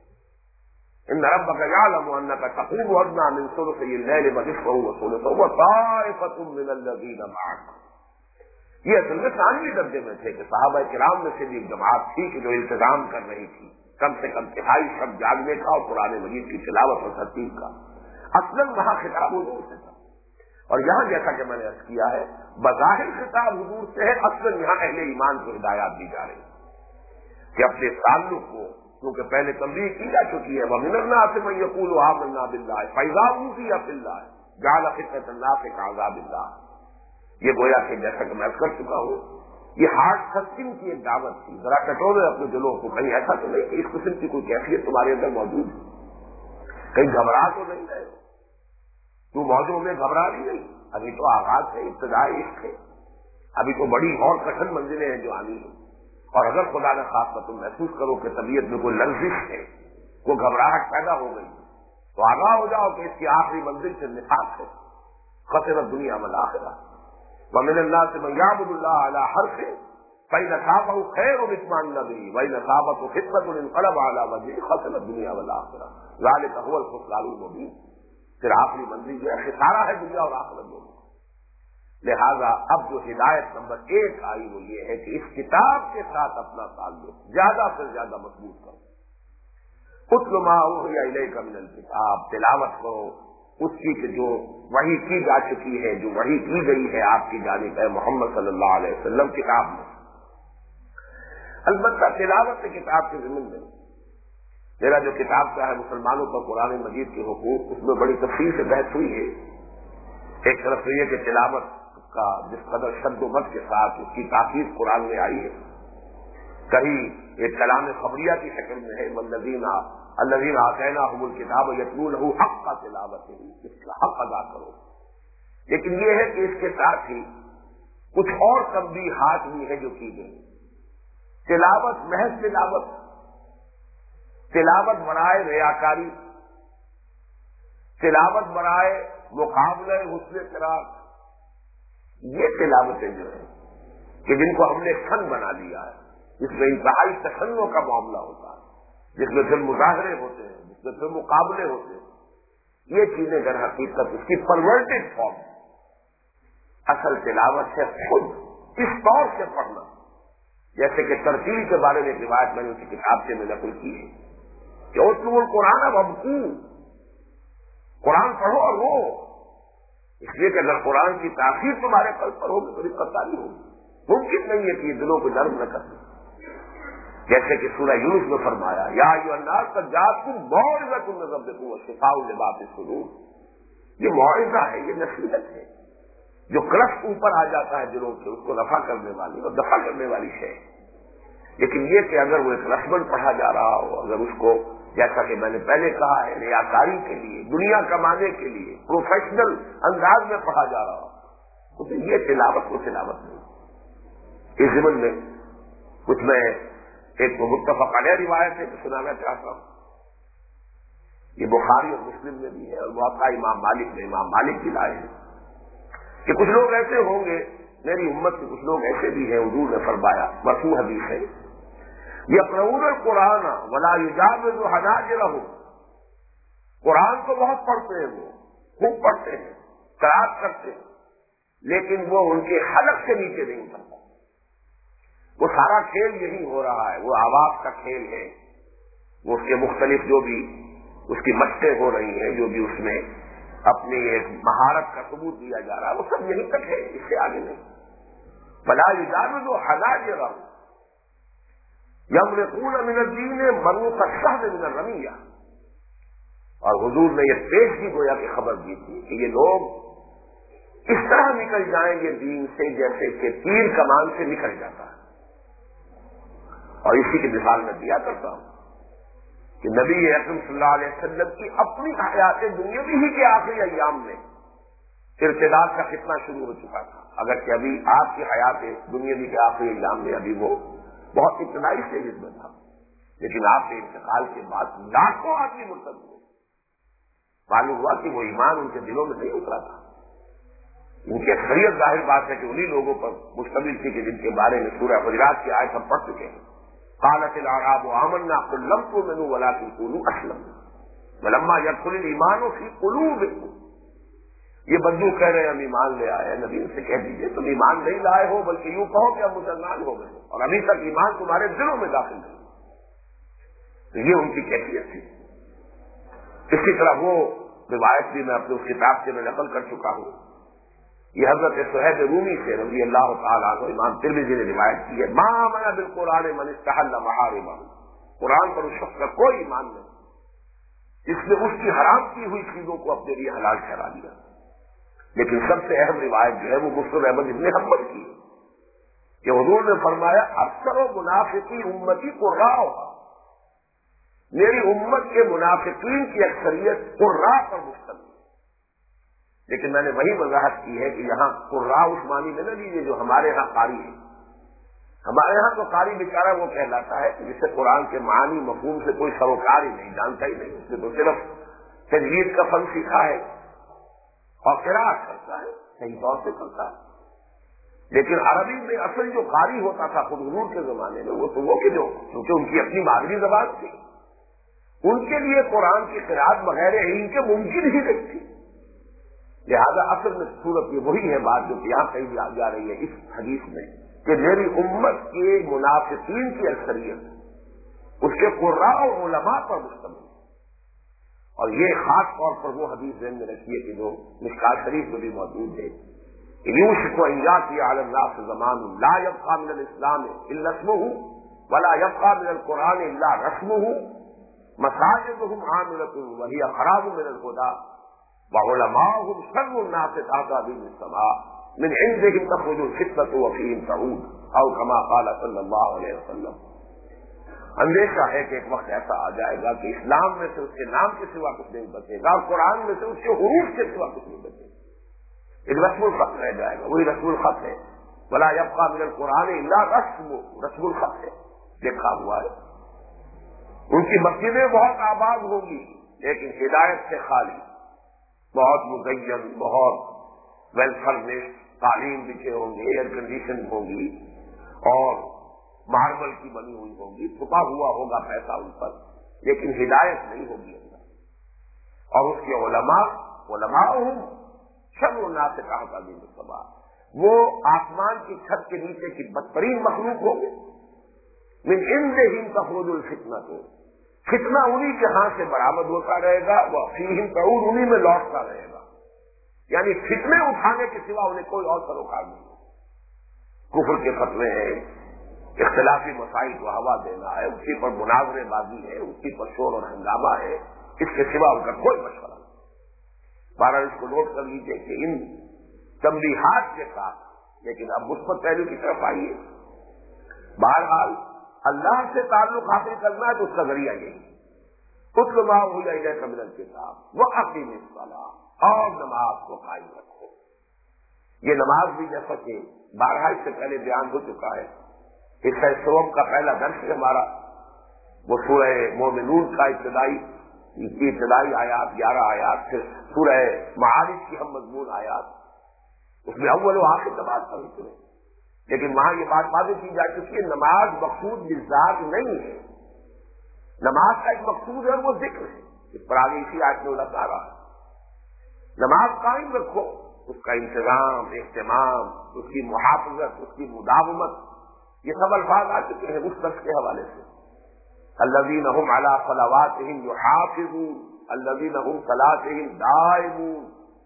ان ربك يعلم انك تقوم ادنى من ثلثي الليل ونصفه وثلثه وطائفة من الذين معك، یہ اصل میں ثانوی درجے میں تھے کہ صحابہ کرام میں سے بھی ایک جماعت تھی کہ جو انتظام کر رہی تھی کم سے کم تہائی شب جاگنے کا اور قرآن مجید کی تلاوت اور ترتیب کا، اصلاً وہاں خطاب حضور سے تھا، اور یہاں جیسا کہ میں نے عرض کیا ہے بظاہر خطاب حضور سے ہے، اصلاً یہاں اہل ایمان کو ہدایات دی جا رہی ہے کہ اپنے تعلق کو، کیونکہ پہلے تنبیہ کی جا چکی ہے وَمِنَ النَّاسِ مَن يَقُولُ آمَنَّا بِاللَّهِ فَإِذَا أُوذِيَ فِي اللَّهِ جَعَلَ فِتْنَةَ النَّاسِ كَعَذَابِ اللَّهِ۔ یہ گویا کہ جیسا کہ میں کر چکا ہوں یہ ہارڈ سسٹم کی ایک دعوت تھی، ذرا کٹورے اپنے دلوں کو، کہیں ایسا تو نہیں کہ اس قسم کی کوئی کیفیت تمہارے اندر موجود ہے، کہیں گھبرا تو نہیں رہے، تو موضوع میں گھبرا بھی نہیں، ابھی تو آغاز ہے، ابتدائی عشق ہے، ابھی تو بڑی اور کٹھن منزلیں ہیں جو آنی ہیں، اور اگر خدا نہ خواستہ تم محسوس کرو کہ طبیعت میں کوئی لرزش ہے، کوئی گھبراہٹ پیدا ہو گئی تو آگاہ ہو جاؤ کہ اس کی آخری منزل سے نفاق ہے، خسرت دنیا والآخرہ۔ وَمِنَ النَّاسِ مَن يَعْبُدُ اللَّهَ عَلَى حَرْفٍ فَإِنْ أَصَابَهُ خَيْرٌ اطْمَأَنَّ بِهِ وَإِنْ أَصَابَتْهُ فِتْنَةٌ انقلب عَلَى وَجْهِهِ خَسِرَ الدُّنْيَا وَالْآخِرَةَ ذَلِكَ هُوَ الْخُسْرَانُ الْمُبِينُ۔ پھر آخری منزل جو ہے خسارہ ہے دنیا اور آخرت دونوں۔ لہذا اب جو ہدایت نمبر 1 آئی وہ یہ ہے کہ اس کتاب کے ساتھ اپنا تعلق زیادہ سے زیادہ مضبوط کرو، اتل ما اوحی الیک من الکتاب، تلاوت کرو اس کی کہ جو وحی کی جا چکی ہے، جو وحی کی گئی ہے آپ کی جانب ہے محمد صلی اللہ علیہ وسلم کتاب میں۔ البتہ تلاوت کتاب کے ضمن میں میرا جو کتاب کا ہے مسلمانوں پر قرآن مجید کے حقوق، اس میں بڑی تفصیل سے بحث ہوئی ہے۔ ایک طرف تو یہ کہ تلاوت کا جس قدر شد و مت کے ساتھ اس کی تاکید قرآن میں آئی ہے، کہیں ایک کلام خبریہ کی شکل میں ہے الذین آتیناہم الکتاب یتلونہ حق تلاوتہ، اس کا حق ادا کرو، لیکن یہ ہے کہ اس کے ساتھ ہی کچھ اور تنبیہات بھی ہے جو کی گئی. تلاوت محض تلاوت برائے ریاکاری، تلاوت برائے مقابلہ حسن قرار، یہ تلاوتیں جو ہیں کہ جن کو ہم نے فن بنا لیا ہے، جس میں انتہائی تشنع کا معاملہ ہوتا ہے، جس میں پھر مظاہرے ہوتے ہیں، جس میں پھر مقابلے ہوتے ہیں، یہ چیزیں در حقیقت اس کی پرورٹڈ فارم. اصل تلاوت ہے خود اس طور سے پڑھنا، جیسے کہ ترتیل کے بارے میں روایت میں نے اسی کتاب سے میں نقل کی ہے کہ اتلو القرآن وابکو، قرآن پڑھو اور رو، اس لیے کہ اگر قرآن کی تاثیر تمہارے قلب پر ہوگی تو دقت نہیں ہوگی. ممکن نہیں ہے کہ یہ دلوں کو نرم نہ کر دے. جیسے کہ سورہ یونس میں فرمایا یا ایھا الناس قد جاءتکم موعظۃ من ربکم وشفاء لما فی الصدور، یہ موعظہ ہے، یہ نصیحت ہے جو کلف اوپر آ جاتا ہے دلوں سے، اس کو رفع کرنے والی اور دفع کرنے والی شے. لیکن یہ کہ اگر وہ ایک رسمن پڑھا جا رہا ہو، اگر اس کو جیسا کہ میں نے پہلے کہا ہے ریاکاری کے لیے، دنیا کمانے کے لیے پروفیشنل انداز میں پڑھا جا رہا ہو، تو یہ تلاوت کو تلاوت نہیں. اس ضمن میں کچھ میں ایک متفق علیہ روایت ہے جو سنانا چاہتا ہوں. یہ بخاری اور مسلم میں بھی ہے اور موقع امام مالک بھی لائے ہیں کہ کچھ لوگ ایسے ہوں گے، میری امت کے کچھ لوگ ایسے بھی ہیں، حضور نے فرمایا، مرفوع حدیث ہے، یقرؤون القرآن ولا یجاوز حناجرهم، قرآن کو بہت پڑھتے ہیں، وہ خوب پڑھتے ہیں، قرأت کرتے ہیں، لیکن وہ ان کے حلق سے نیچے نہیں اترتا. وہ سارا کھیل یہی ہو رہا ہے، وہ آواز کا کھیل ہے، وہ اس کے مختلف جو بھی اس کی مشقیں ہو رہی ہیں، جو بھی اس میں اپنی ایک مہارت کا ثبوت دیا جا رہا ہے، وہ سب یہیں تک ہے، اس سے آگے نہیں. فلا یجاوز حناجرهم یمرقون من الدین مروق السهم من الرمیہ. اور حضور نے یہ پیش کی گویا کہ خبر دی تھی کہ یہ لوگ اس طرح نکل جائیں گے دین سے جیسے کہ تیر کمان سے نکل جاتا ہے. اور اسی کی مثال میں دیا کرتا ہوں کہ نبی اکرم صلی اللہ علیہ وسلم کی اپنی حیات دنیاوی ہی کے آخری ایام میں ارتداد کا فتنہ شروع ہو چکا تھا، اگرچہ ابھی آپ کی حیات دنیاوی کے آخری ایام میں ابھی وہ بہت ابتدائی اسٹیجز میں تھا، لیکن آپ کے انتقال کے بعد لاکھوں آدمی مرتد ہوئے. معلوم ہوا کہ وہ ایمان ان کے دلوں میں نہیں اترا تھا. ان کی اکثریت ظاہر بات ہے کہ انہی لوگوں پر مشتمل تھی کہ جن کے بارے میں سورہ حجرات کی آیت ہم پڑھ چکے ہیں. قالت الاعراب آمنا قل لم تؤمنوا ولكن قولوا اسلمنا ولما يدخل الايمان في قلوبكم. یہ بدو کہہ رہے ہیں ہم ایمان لے آئے ہیں. نبی ان سے کہہ دیجیے تم ایمان نہیں لائے ہو بلکہ یوں کہو کہ ہم مسلمان ہو گئے اور ابھی تک ایمان تمہارے دلوں میں داخل نہیں. تو یہ ان کی کیفیت تھی. اسی طرح وہ روایت بھی میں اپنے اس کتاب سے میں نقل کر چکا ہوں. یہ حضرت صہیب رومی سے رضی اللہ تعالیٰ عنہ امام ترمذی نے روایت کی ہے، ما آمن بالقرآن من استحل محارمہ. قرآن پر اس شخص کا کوئی ایمان نہیں جس نے اس کی حرام کی ہوئی چیزوں کو اپنے لیے حلال ٹھہرا دیا. لیکن سب سے اہم روایت جو ہے وہ مسلم احمد ابن حنبل کی ہے کہ حضور نے فرمایا اکثر و منافقی امتی قراء ہوگا، میری امت کے منافقین کی اکثریت قراء پر مشتمل. لیکن میں نے وہی وضاحت کی ہے کہ یہاں قراء اس معنی میں نہ لیجیے جو ہمارے ہاں قاری ہے. ہمارے ہاں تو قاری بیچارہ وہ کہلاتا ہے کہ جسے قرآن کے معنی مفہوم سے کوئی سروکار ہی نہیں، جانتا ہی نہیں، اس نے تو صرف تجوید کا فن سیکھا ہے اور قراءت کرتا ہے، صحیح طور سے کرتا ہے. لیکن عربی میں اصل جو قاری ہوتا تھا خود حضور کے زمانے میں وہ تو وہ کہ جو کیونکہ ان کی اپنی مادری زبان تھی، ان کے لیے قرآن کی قراءت بغیر علم کے ممکن ہی نہیں تھی. لہذا اصل میں صورت یہ وہی ہے بات جو یہاں کہی جا رہی ہے اس حدیث میں کہ میری امت کے منافقین کی اکثریت اس کے قراء اور علماء پر مشتمل. اور یہ خاص طور پر وہ حدیث ذہن میں رکھیے کہ جو مشکات شریف میں بھی موجود ہے، یوشک ان یاتی علی الناس زمان لا یبقى من الاسلام الا اسمه ولا يبقى من القرآن الا رسمه مساجدهم عاملة وهي خراب من الهدى وعلماؤهم شر الناس تحت دين السماء من عندهم تخرج الفتنة وفيهم تعود او كما قال صلی اللہ علیہ وسلم. اندیشہ ہے کہ ایک وقت ایسا آ جائے گا کہ اسلام میں سے اس کے نام کے سوا کچھ نہیں بچے گا اور قرآن میں سے اس کے حروف کے سوا کچھ نہیں بچے گا. ایک رسم الخط رہ جائے گا، وہی رسم الخط ہے. ولا یبقى من القرآن الا رسم الخط ہے، لکھا ہوا ہے. ان کی مسجدیں بہت آباد ہوں گی لیکن ہدایت سے خالی، بہت مزین، بہت ویل فرنشڈ، قالین بچھے ہوں گے، ایئر کنڈیشن ہوگی اور ماربل کی بنی ہوئی ہوگی، چھپا ہوا ہوگا پیسہ ان پر، لیکن ہدایت نہیں ہوگی اندر. اور اس کے علماء شر الناس تحت ذیل السماء، وہ آسمان کی چھت کے نیچے کی بدترین مخلوق ہوں گے. من عندہم تخرج الفتنۃ، فتنہ انہی کے ہاں سے برآمد ہوتا رہے گا، وہ فیہم تعود، انہی میں لوٹتا رہے گا. یعنی فتنے اٹھانے کے سوا انہیں کوئی اور سروکار نہیں. کفر کے فتوے ہیں، اختلافی مسائل کو ہوا دینا ہے، اسی پر مناظرے بازی ہے، اسی پر شور اور ہنگامہ ہے، اس کے سوا ان کا کوئی مشورہ نہیں. بہرحال اس کو نوٹ کر لیجیے کہ ان تنبیہات کے ساتھ لیکن اب مثبت پہلو کی طرف آئیے. بہرحال اللہ سے تعلق حاصل کرنا ہے تو اس کا ذریعہ یہی، اتل ما اوحی الیک من الکتاب واقیم الصلاۃ، اور نماز کو قائم رکھو. یہ نماز بھی جیسا کہ بارہا اس سے پہلے بیان ہو چکا ہے، اس صوم کا پہلا درس ہے ہمارا، وہ سورہ مومنون کا ابتدائی آیات 11 آیات، پھر سورہ معارج کی ہم مضمون آیات، اس میں اول و آخر نماز کا ذکر ہے. لیکن وہاں یہ بات واضح کی جا چکی ہے، نماز مقصود بالذات نہیں ہے. نماز کا ایک مقصود ہے، وہ ذکر ہے. اس پر آگے اسی آیت میں اللہ تعالیٰ نماز قائم رکھو، اس کا انتظام، اہتمام، اس کی محافظت، اس کی مداومت، یہ سب الفاظ آ چکے ہیں اس درس کے حوالے سے. الذین هم علی صلواتهم یحافظون الذین هم صلاتهم دائمون.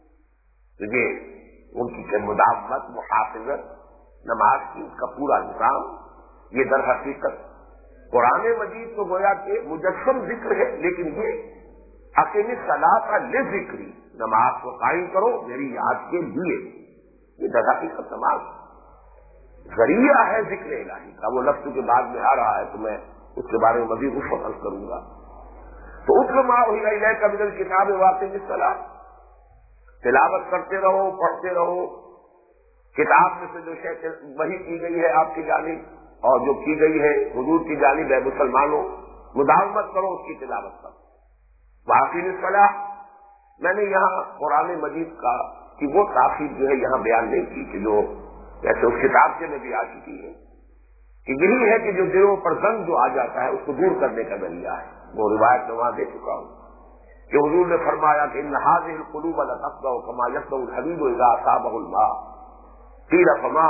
یہ ان کی مداومت، محافظت نماز کی، اس کا پورا نظام، یہ در حقیقت قرآن مجید تو گویا کہ مجسم ذکر ہے، لیکن یہ اقیم الصلاۃ لذکری، نماز کو قائم کرو میری یاد کے لیے. یہ در حقیقت نماز ذریعہ ہے ذکر الہی کا. وہ لفظ کے بعد میں آ رہا ہے تو میں اس کے بارے میں مزید اس وقت عرض کروں گا. تو اتل ما اوحی الیک من الکتاب واقیم الصلاۃ، تلاوت کرتے رہو، پڑھتے رہو. کتاب میں سے جو شے وحی کی گئی ہے آپ کی جانب اور جو کی گئی ہے حضور کی جانب ہے، مسلمانوں مداومت کرو اس کی تلاوت کرو. واقیم الصلاۃ، میں نے یہاں قرآن مجید کا کہ وہ تاثیر جو ہے یہاں بیان نہیں کی کہ جو جیسے اس کتاب سے میں بھی آ چکی ہے کہ یہی ہے کہ جو دلوں پر زنگ جو آ جاتا ہے اس کو دور کرنے کا ذریعہ ہے. وہ روایت میں وہاں دے چکا ہوں کہ حضور نے فرمایا کہ ان هذه القلوب لتفضع كما يفضع الحديد اذا اصابه الماء. قیل فما،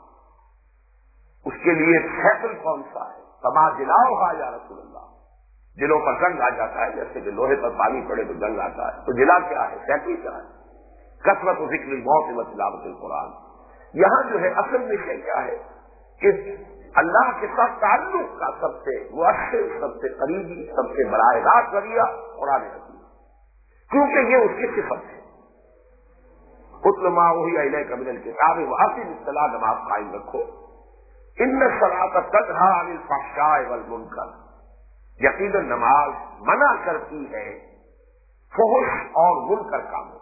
اس کے لیے فیصل کون سا ہے؟ فما جلاؤها یا رسول اللہ. دلوں پر زنگ آ جاتا ہے جیسے کہ لوہے پر پانی پڑے تو جنگ آتا ہے، تو جلا کیا ہے؟ فیصل کیا ہے؟ کثرت ذکر الموت و تلاوت القرآن. یہاں جو ہے اصل میں کیا ہے کہ اللہ کے ساتھ تعلق کا سب سے مؤثر، سب سے قریبی، سب سے براہ راست ذریعہ قرآن حکیم، کیونکہ یہ اس کی صفت ہے. اتل ما اوحی الیک من الکتاب واقیم الصلاۃ، نماز قائم رکھو. ان الصلاۃ تنہی عن الفحشاء والمنکر، یقیناً نماز منع کرتی ہے فحش اور منکر کاموں.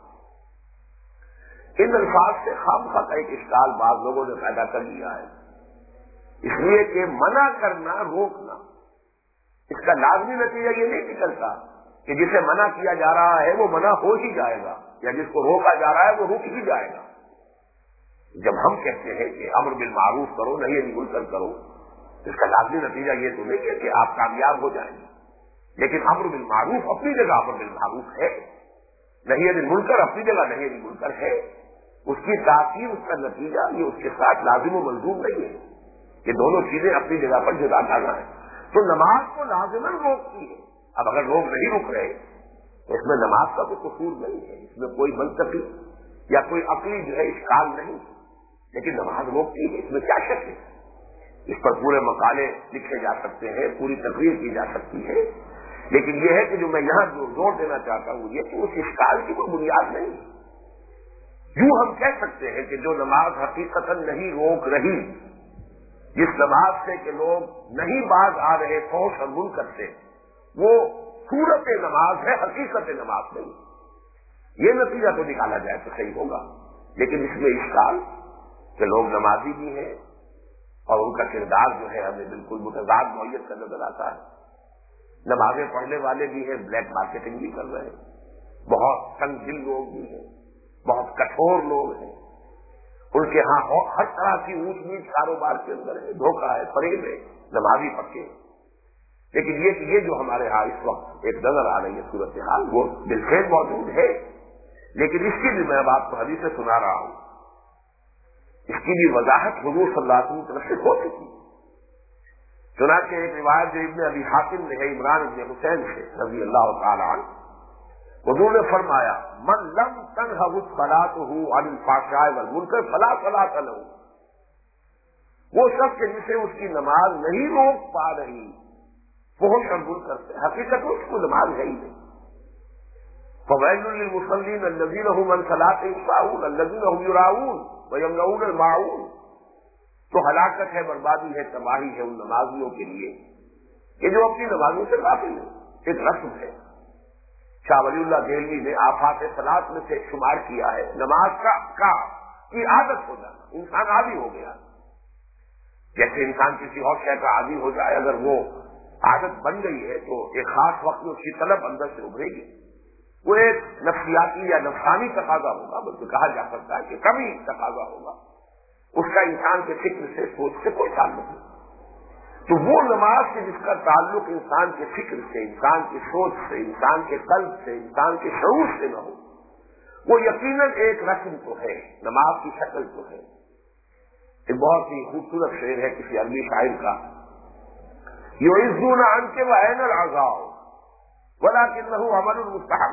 ان الفاظ سے خامخواہ کا ایک اشکال بعض لوگوں نے پیدا کر لیا ہے، اس لیے کہ منع کرنا، روکنا، اس کا لازمی نتیجہ یہ نہیں نکلتا کہ جسے منع کیا جا رہا ہے وہ منع ہو ہی جائے گا، یا جس کو روکا جا رہا ہے وہ رک ہی جائے گا. جب ہم کہتے ہیں کہ امر بالمعروف کرو، نہی عن المنکر کرو، اس کا لازمی نتیجہ یہ تو نہیں ہے کہ آپ کامیاب ہو جائیں گے. لیکن امر بالمعروف اپنی جگہ امر بالمعروف ہے، نہی عن المنکر اپنی جگہ نہی عن المنکر ہے. اس کی تاثیر، اس کا نتیجہ یہ اس کے ساتھ لازم و ملزوم نہیں ہے. یہ دونوں چیزیں اپنی جگہ پر جدا ڈالنا ہے. تو نماز کو لازماً روکتی ہے. اب اگر لوگ نہیں رک رہے تو اس میں نماز کا کوئی قصور نہیں ہے، اس میں کوئی منطقی یا کوئی عقلی جو ہے اشکال نہیں، لیکن نماز روکتی ہے، اس میں کیا شک ہے؟ اس پر پورے مقالے لکھے جا سکتے ہیں، پوری تقریر کی جا سکتی ہے. لیکن یہ ہے کہ جو میں یہاں جو زور دینا چاہتا ہوں یہ کہ اس اشکال کی کوئی بنیاد نہیں. یوں ہم کہہ سکتے ہیں کہ جو نماز حقیقتاً نہیں روک رہی، جس نماز سے کہ لوگ نہیں باز آ رہے فحش اور منکر سے، وہ صورت نماز ہے، حقیقت نماز نہیں. یہ نتیجہ تو نکالا جائے تو صحیح ہوگا. لیکن اس میں اشکال کہ لوگ نمازی بھی ہیں اور ان کا کردار جو ہے ہمیں بالکل متضاد نوعیت کا نظر آتا ہے. نمازیں پڑھنے والے بھی ہیں، بلیک مارکیٹنگ بھی کر رہے ہیں، بہت تنگ دل لوگ بھی ہیں، بہت کٹھور لوگ ہیں، ان کے ہاں ہر طرح کی اونچ نیچ کاروبار کے اندر ہے، دھوکہ ہے، فریب ہے، نمازی پکے. لیکن یہ جو ہمارے ہاں اس وقت ایک نظر آ رہی ہے صورتحال، وہ بالخیر موجود ہے. لیکن اس کی بھی میں اب آپ کو حدیث سے سنا رہا ہوں، اس کی بھی وضاحت حضور صلی اللہ علیہ وسلم کی طرف سے ہو چکی. چنانچہ ایک روایت جو ابن ابی حاتم نے ہے عمران ابن حسین سے رضی اللہ تعالی عنہ، حضور نے فرمایا من لم تنهه صلاته عن الفحشاء والمنکر فلا صلاۃ له. وہ شخص کہ جسے اس کی نماز نہیں روک پا رہی فحش اور منکر سے، حقیقت اس کو نماز ہے ہی نہیں. فویل للمصلین الذین هم عن صلاتهم ساہون الذین هم یراؤون ویمنعون الماعون. تو ہلاکت ہے، بربادی ہے، تباہی ہے ان نمازیوں کے لیے کہ جو اپنی نمازوں سے غافل ہیں. ایک رسم ہے، شاہ ولی اللہ دہلوی نے آفات صلاۃ میں سے شمار کیا ہے نماز کی عادت ہو جانا. انسان عادی ہو گیا، جیسے انسان کسی اور شے کا عادی ہو جائے، اگر وہ عادت بن گئی ہے تو ایک خاص وقت میں اس کی طلب اندر سے ابھرے گی. وہ ایک نفسیاتی یا نفسانی تقاضا ہوگا، بلکہ کہا جا سکتا ہے کہ کبھی تقاضا ہوگا. اس کا انسان کے فکر سے، سوچ سے کوئی تعلق نہیں. تو وہ نماز سے جس کا تعلق انسان کے فکر سے، انسان کی سوچ سے، انسان کے قلب سے، انسان کے شعور سے نہ ہو، وہ یقیناً ایک رسم تو ہے، نماز کی شکل تو ہے. ایک بہت ہی خوبصورت شعر ہے کسی عربی شاعر کا، یعزون عنک وعین العزاء ولکنہ عمل مستحب.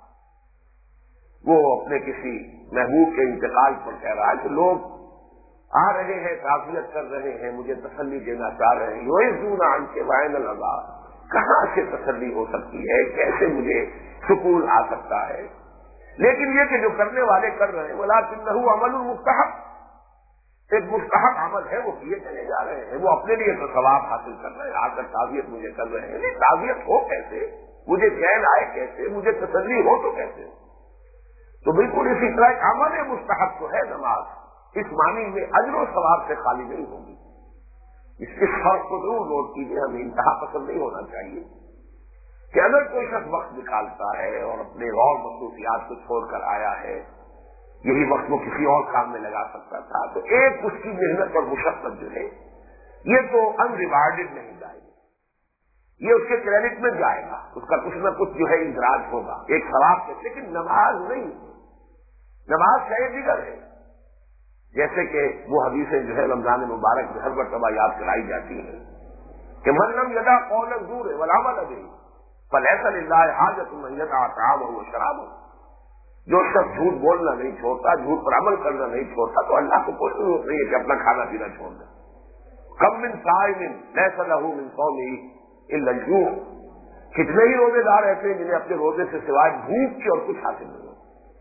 وہ اپنے کسی محبوب کے انتقال پر کہہ رہا ہے کہ لوگ آ رہے ہیں، تعزیت کر رہے ہیں، مجھے تسلی دینا چاہ رہے ہیں. یعزون عنک وعین العزاء، کہاں سے تسلی ہو سکتی ہے، کیسے مجھے سکون آ سکتا ہے. لیکن یہ کہ جو کرنے والے کر رہے ہیں ولکنہ عمل مستحب، ایک مستحب عمل ہے، وہ کیے چلے جا رہے ہیں. وہ اپنے لیے تو ثواب حاصل کر رہے ہیں، آ کر تعزیت مجھے کر رہے ہیں. نہیں، تعزیت ہو کیسے، مجھے چین آئے کیسے، مجھے تسلی ہو تو کیسے. تو بالکل اسی طرح ایک عمل مستحب تو ہے نماز، اس معنی میں اجر و ثواب سے خالی نہیں ہوگی. اس کے فرق کو ضرور نوٹ کیجیے، ہمیں انتہا پسند نہیں ہونا چاہیے کہ اگر کوئی شخص وقت نکالتا ہے اور اپنے اور مصروفیات کو چھوڑ کر آیا ہے، یہی وقت وہ کسی اور کام میں لگا سکتا تھا، تو ایک اس کی محنت اور مشقت جو ہے یہ تو ان ریوارڈڈ نہیں جائے گی، یہ اس کے کریڈٹ میں جائے گا، اس کا کچھ نہ کچھ جو ہے اندراج ہوگا ایک ثواب سے. لیکن نماز نہیں، نماز کا ایک دیگر ہے. جیسے کہ وہ حدیثیں جو ہے رمضان مبارک میں ہر مرتبہ یاد کرائی جاتی ہیں کہ من لم یدع قول الزور والعمل به فلیس للہ حاجۃ ان یدع طعامہ وشرابہ. جو شخص جھوٹ بولنا نہیں چھوڑتا، جھوٹ پر عمل کرنا نہیں چھوڑتا، تو اللہ کو کوئی ضرورت نہیں ہے کہ اپنا کھانا پینا چھوڑ دے. کم من صائم لیس لہ من صومہ الا الجوع. کتنے ہی روزے دار ایسے ہیں جنہیں اپنے روزے سے سوائے بھوک کے اور کچھ حاصل نہیں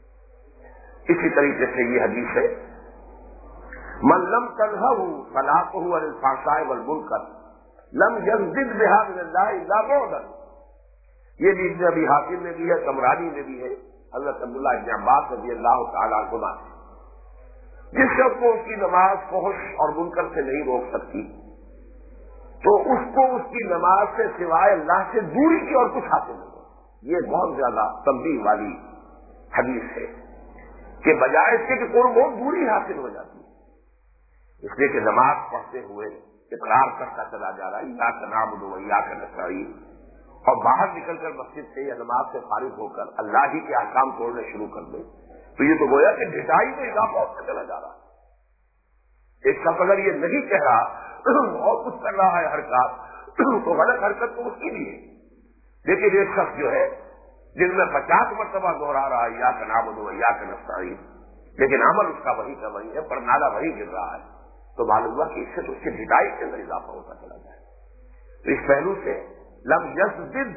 ہو. اسی طریقے سے یہ حدیث ہے من لم تنہہ صلاۃہ عن الفحشاء والمنکر لم یزدد بہا من اللہ الا بعدا. یہ بھی ابن ابی حاتم میں بھی ہے، طبرانی میں بھی ہے، حضرت عبداللہ ابن عباس رضی اللہ تعالیٰ عنہما. جس شخص کو اس کی نماز فحش اور منکر سے نہیں روک سکتی تو اس کو اس کی نماز سے سوائے اللہ سے دوری کی اور کچھ حاصل نہیں ہو. یہ بہت زیادہ تنبیہ والی حدیث ہے کہ بجائے اس کے کہ قرب و دوری حاصل ہو جاتی ہے. اس لیے کہ نماز پڑھتے ہوئے اقرار کرتا چلا جا رہا ہے ایاک نعبد و ایاک نستعین، اور باہر نکل کر مسجد سے یا نماز سے فارغ ہو کر اللہ ہی کے احکام توڑنے شروع کر دے، تو یہ تو گویا کہ ڈھٹائی میں اضافہ ہوتا چلا جا رہا ہے. ایک شخص اگر یہ نہیں کہہ رہا اور کچھ کر رہا ہے حرکات، تو غلط حرکت تو اس کی بھی ہے. لیکن ایک شخص جو ہے جن میں 50 مرتبہ دوہرا رہا ہے ایاک نعبد و ایاک نستعین، لیکن عمل اس کا وہی کا وہی ہے، پر نالا وہی گر رہا ہے، تو معلوم ہوا کہ اس سے تو اس کی ڈھٹائی کے اندر اضافہ ہوتا چلا جائے. تو اس پہلو سے لم یزدد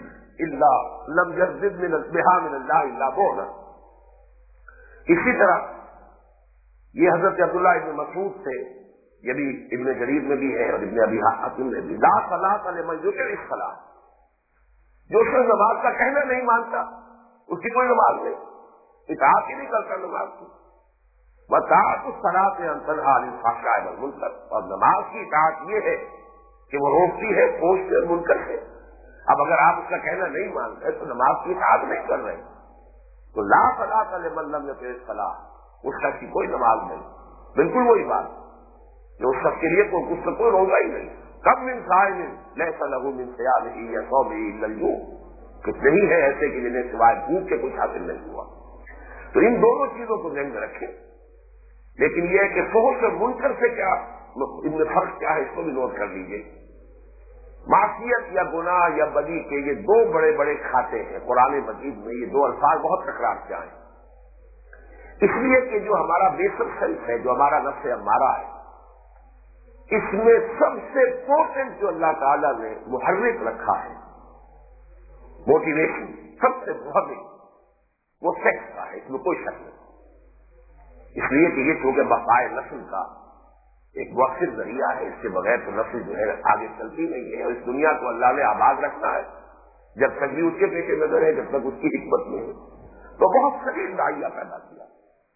بہا من اللہ الا بعدا. اسی طرح یہ حضرت عبداللہ ابن مسعود سے، یہ بھی ابن جریر میں بھی ہے اور ابن ابی حاتم میں بھی، لا صلاۃ لمن یطع الصلاۃ. جو شخص نماز کا کہنا نہیں مانتا اس کی کوئی نماز نہیں، اطاعت ہی نہیں کرتا نماز کی. وطاعت الصلاۃ تنہی عن الفحشاء والمنکر، اور نماز کی اطاعت یہ ہے کہ وہ روکتی ہے فحش سے اور منکر سے۔ اب اگر آپ اس کا کہنا نہیں مانتے تو نماز کی اطاعت نہیں کر رہے، تو لا صلاۃ لمن لم یقم الصلاۃ، اس شخص کی کوئی نماز نہیں۔ بالکل وہی بات جو اس شخص کے لیے اس کا کوئی روزہ ہی نہیں۔ کم من صائم لیس لہ من صیامہ یا صومہ الا الجوع، کتنے ہی ہیں ایسے کہ جنہیں سوائے بھوک کے کچھ حاصل نہیں ہوا۔ تو ان دونوں چیزوں کو ذہن میں رکھیں، لیکن یہ ہے کہ فحش اور منکر سے کیا ان میں فرق کیا ہے اس کو بھی نوٹ کر لیجیے۔ معصیت یا گناہ یا بدی کے یہ دو بڑے بڑے کھاتے ہیں قرآن مجید میں، یہ دو الفاظ بہت تکرار کیا ہیں، اس لیے کہ جو ہمارا بیسک سیلف ہے، جو ہمارا نفس امارہ ہے، اس میں سب سے پورٹنٹ جو اللہ تعالیٰ نے محرک رکھا ہے، موٹیویشن سب سے محرک، وہ سیکس کا ہے، اس میں کوئی شک نہیں۔ اس لیے کہ یہ چونکہ بقائے نسل کا ایک مؤثر ذریعہ ہے، اس کے بغیر تو نسل جو ہے آگے چلتی نہیں ہے، اور اس دنیا کو اللہ نے آباد رکھنا ہے جب تک بھی اس کے پیش نظر ہے، جب تک اس کی حکمت نہیں ہے، تو بہت سلیم داعیہ پیدا کیا۔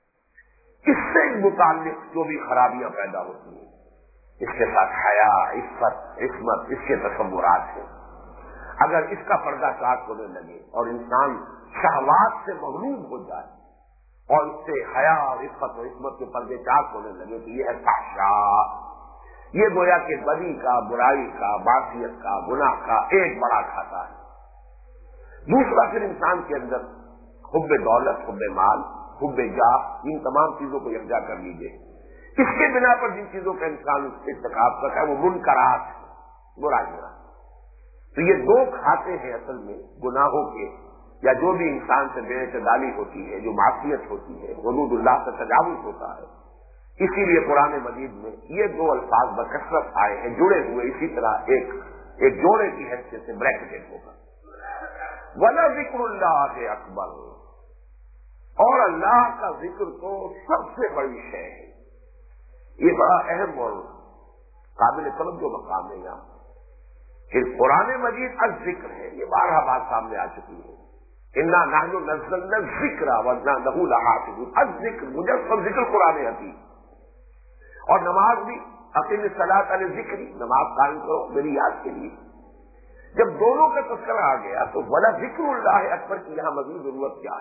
اس سے متعلق جو بھی خرابیاں پیدا ہوتی ہیں، اس کے ساتھ حیا، عفت، عصمت، اس کے تصورات ہیں، اگر اس کا پردہ چاک ہونے لگے اور انسان شہوات سے مغلوب ہو جائے اور اس سے حیا اور عفت و عصمت کے پردے چاک ہونے لگے تو یہ ہے فحشاء۔ یہ گویا کہ بدی کا، برائی کا، معصیت کا، گناہ کا ایک بڑا کھاتا ہے۔ دوسرا پھر انسان کے اندر حب دولت، حب مال، حب جاہ، ان تمام چیزوں کو یکجا کر لیجیے۔ اس کے بنا پر جن چیزوں کا انسان ارتکاب کرتا ہے وہ منکرات ہے، برائیاں۔ تو یہ دو کھاتے ہیں اصل میں گناہوں کے، یا جو بھی انسان سے بے اعتدالی ہوتی ہے، جو معصیت ہوتی ہے، حدود اللہ سے تجاوز ہوتا ہے۔ اسی لیے قرآن مجید میں یہ دو الفاظ بکثرت آئے ہیں جڑے ہوئے، اسی طرح ایک جوڑے کی حیثیت سے بریکٹڈ ہوگا۔ وَلَذِكْرُ اللَّهِ أَكْبَرُ، اور اللہ کا ذکر تو سب سے بڑی شے ہے۔ یہ بڑا اہم اور قابل توجہ مقام ہے یہاں کہ قرآن مجید الذکر ہے، یہ بارہا بات سامنے آ چکی ہے۔ انا نحن نزلنا الذکر وانا له لحافظون، الذکر مجسم ذکر قرآن حکیم، اور نماز بھی اقیم الصلاۃ علی ذکری، نماز قائم کرو میری یاد کے لیے۔ جب دونوں کا تذکرہ آ گیا تو ولا ذکر اللہ اکبر کی یہاں مزید ضرورت کیا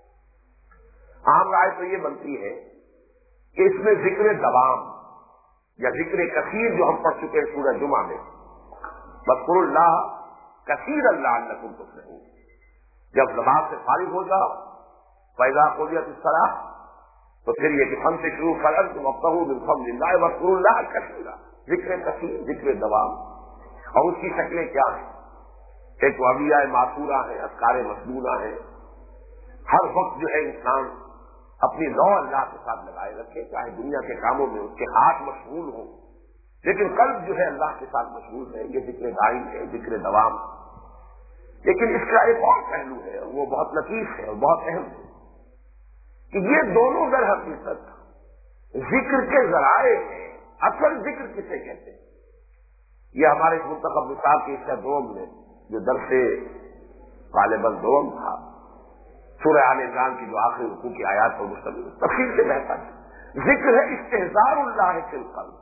ہے؟ عام رائے تو یہ بنتی ہے کہ اس میں ذکر دوام یا ذکر کثیر جو ہم پڑھ چکے ہیں سورہ جمعہ میں، واذکروا اللہ کثیرا لعلکم تفلحون، جب نماز سے فارغ ہو جاؤ فإذا قضیت الصلاۃ تو پھر یہ کہ ہم سے شروع فرض وابتغوا من فضل اللہ واذکروا اللہ کثیرا، ذکر کثیر، ذکر دوام۔ اور اس کی شکلیں کیا ہیں؟ ایک وعیہ معصورہ ہیں، اذکار مسنونہ ہیں، ہر وقت جو ہے انسان اپنی نو اللہ کے ساتھ لگائے رکھے، چاہے دنیا کے کاموں میں اس کے ہاتھ مشغول ہوں لیکن قلب جو ہے اللہ کے ساتھ مشغول ہے، یہ ذکر دائم ہے، ذکر دوام۔ لیکن اس کا ایک اور پہلو ہے، وہ بہت لطیف ہے اور بہت اہم ہے کہ یہ دونوں در حقیقت ذکر کے ذرائع ہیں۔ اصل ذکر کسے کہتے ہیں؟ یہ ہمارے منتخب نصاب کے حصہ دوم میں جو درس غالباً دوم تھا، سورہ آل عمران کی جو آخری رکوع کی آیات پر مشتمل تفصیل سے بہتر ہے۔ ذکر ہے استحضار اللہ فی القلب،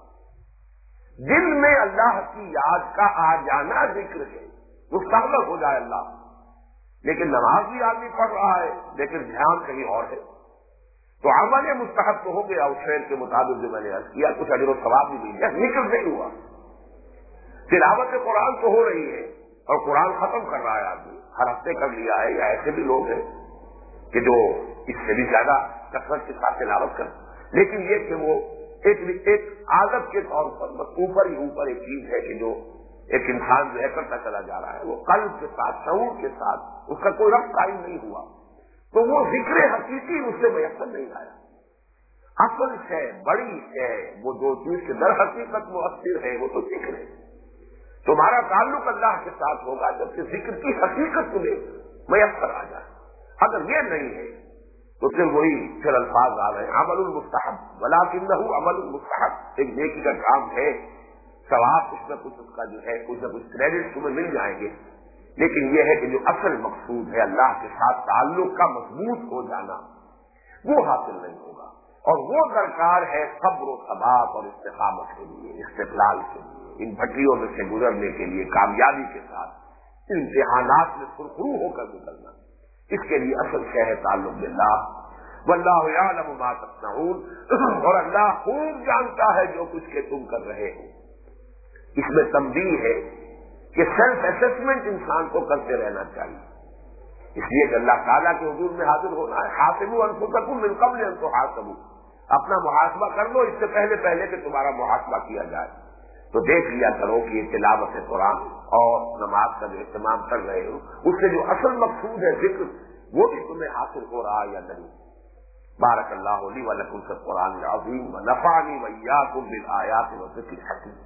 دل میں اللہ کی یاد کا آ جانا ذکر ہے، مستحضر ہو جائے اللہ۔ لیکن نماز بھی آدمی پڑھ رہا ہے لیکن دھیان کہیں اور ہے، تو عمل مستحب تو ہو گیا اس شعر کے مطابق جو میں نے عرض کیا، کچھ اجر و ثواب بھی مل گیا، ذکر نہیں ہوا۔ تلاوت قرآن تو ہو رہی ہے اور قرآن ختم کر رہا ہے آدمی، ہر ہفتے کر لیا ہے، یا ایسے بھی لوگ ہیں کہ جو اس سے بھی زیادہ کثرت کے ساتھ تلاوت کرتے، لیکن یہ کہ وہ ایک عادت کے طور پر بس اوپر ہی اوپر ایک چیز ہے کہ جو ایک انسان جو ہے کرتا چلا جا رہا ہے، وہ قلب کے ساتھ، شعور کے ساتھ اس کا کوئی ربط قائم نہیں ہوا، تو وہ ذکر حقیقی اس سے میسر نہیں آیا۔ اصل ہے، بڑی ہے، وہ جو چیز کے در حقیقت مؤثر ہے وہ تو ذکر ہے۔ تمہارا تعلق اللہ کے ساتھ ہوگا جبکہ ذکر کی حقیقت تمہیں میسر آ جائے۔ اگر یہ نہیں ہے تو پھر الفاظ آ رہے ہیں عمل المستحب ولکنہ عمل المستحب، ایک نیکی کا کام ہے، ثواب کچھ نہ کچھ اس کا جو ہے کچھ نہ کچھ کریڈٹ تمہیں مل جائیں گے، لیکن یہ ہے کہ جو اصل مقصود ہے اللہ کے ساتھ تعلق کا مضبوط ہو جانا وہ حاصل نہیں ہوگا۔ اور وہ درکار ہے صبر و ثبات اور استقامت کے لیے، استقلال کے لیے، ان پٹریوں میں سے گزرنے کے لیے کامیابی کے ساتھ امتحانات میں سرخرو ہو کر گزرنا. اس کے لیے اصل شے ہے تعلق باللہ. واللہ یعلم ما تصنعون، اور اللہ خوب جانتا ہے جو کچھ کہ تم کر رہے ہو. اس میں تنبیہ ہے کہ سیلف اسسمنٹ انسان کو کرتے رہنا چاہیے، اس لیے کہ اللہ تعالیٰ کے حضور میں حاضر ہونا ہے. حاسبوا انفسکم من قبل ان تحاسبوا، اپنا محاسبہ کر لو اس سے پہلے کہ تمہارا محاسبہ کیا جائے. تو دیکھ لیا کرو کہ یہ تلاوت قرآن اور نماز کا جو اہتمام کر رہے ہو اس سے جو اصل مقصود ہے ذکر، وہ بھی تمہیں حاصل ہو رہا یا نہیں. بارک اللہ لی و لکم فی القرآن العظیم ونفعنی وإیاکم بالآیات والذکر الحکیم.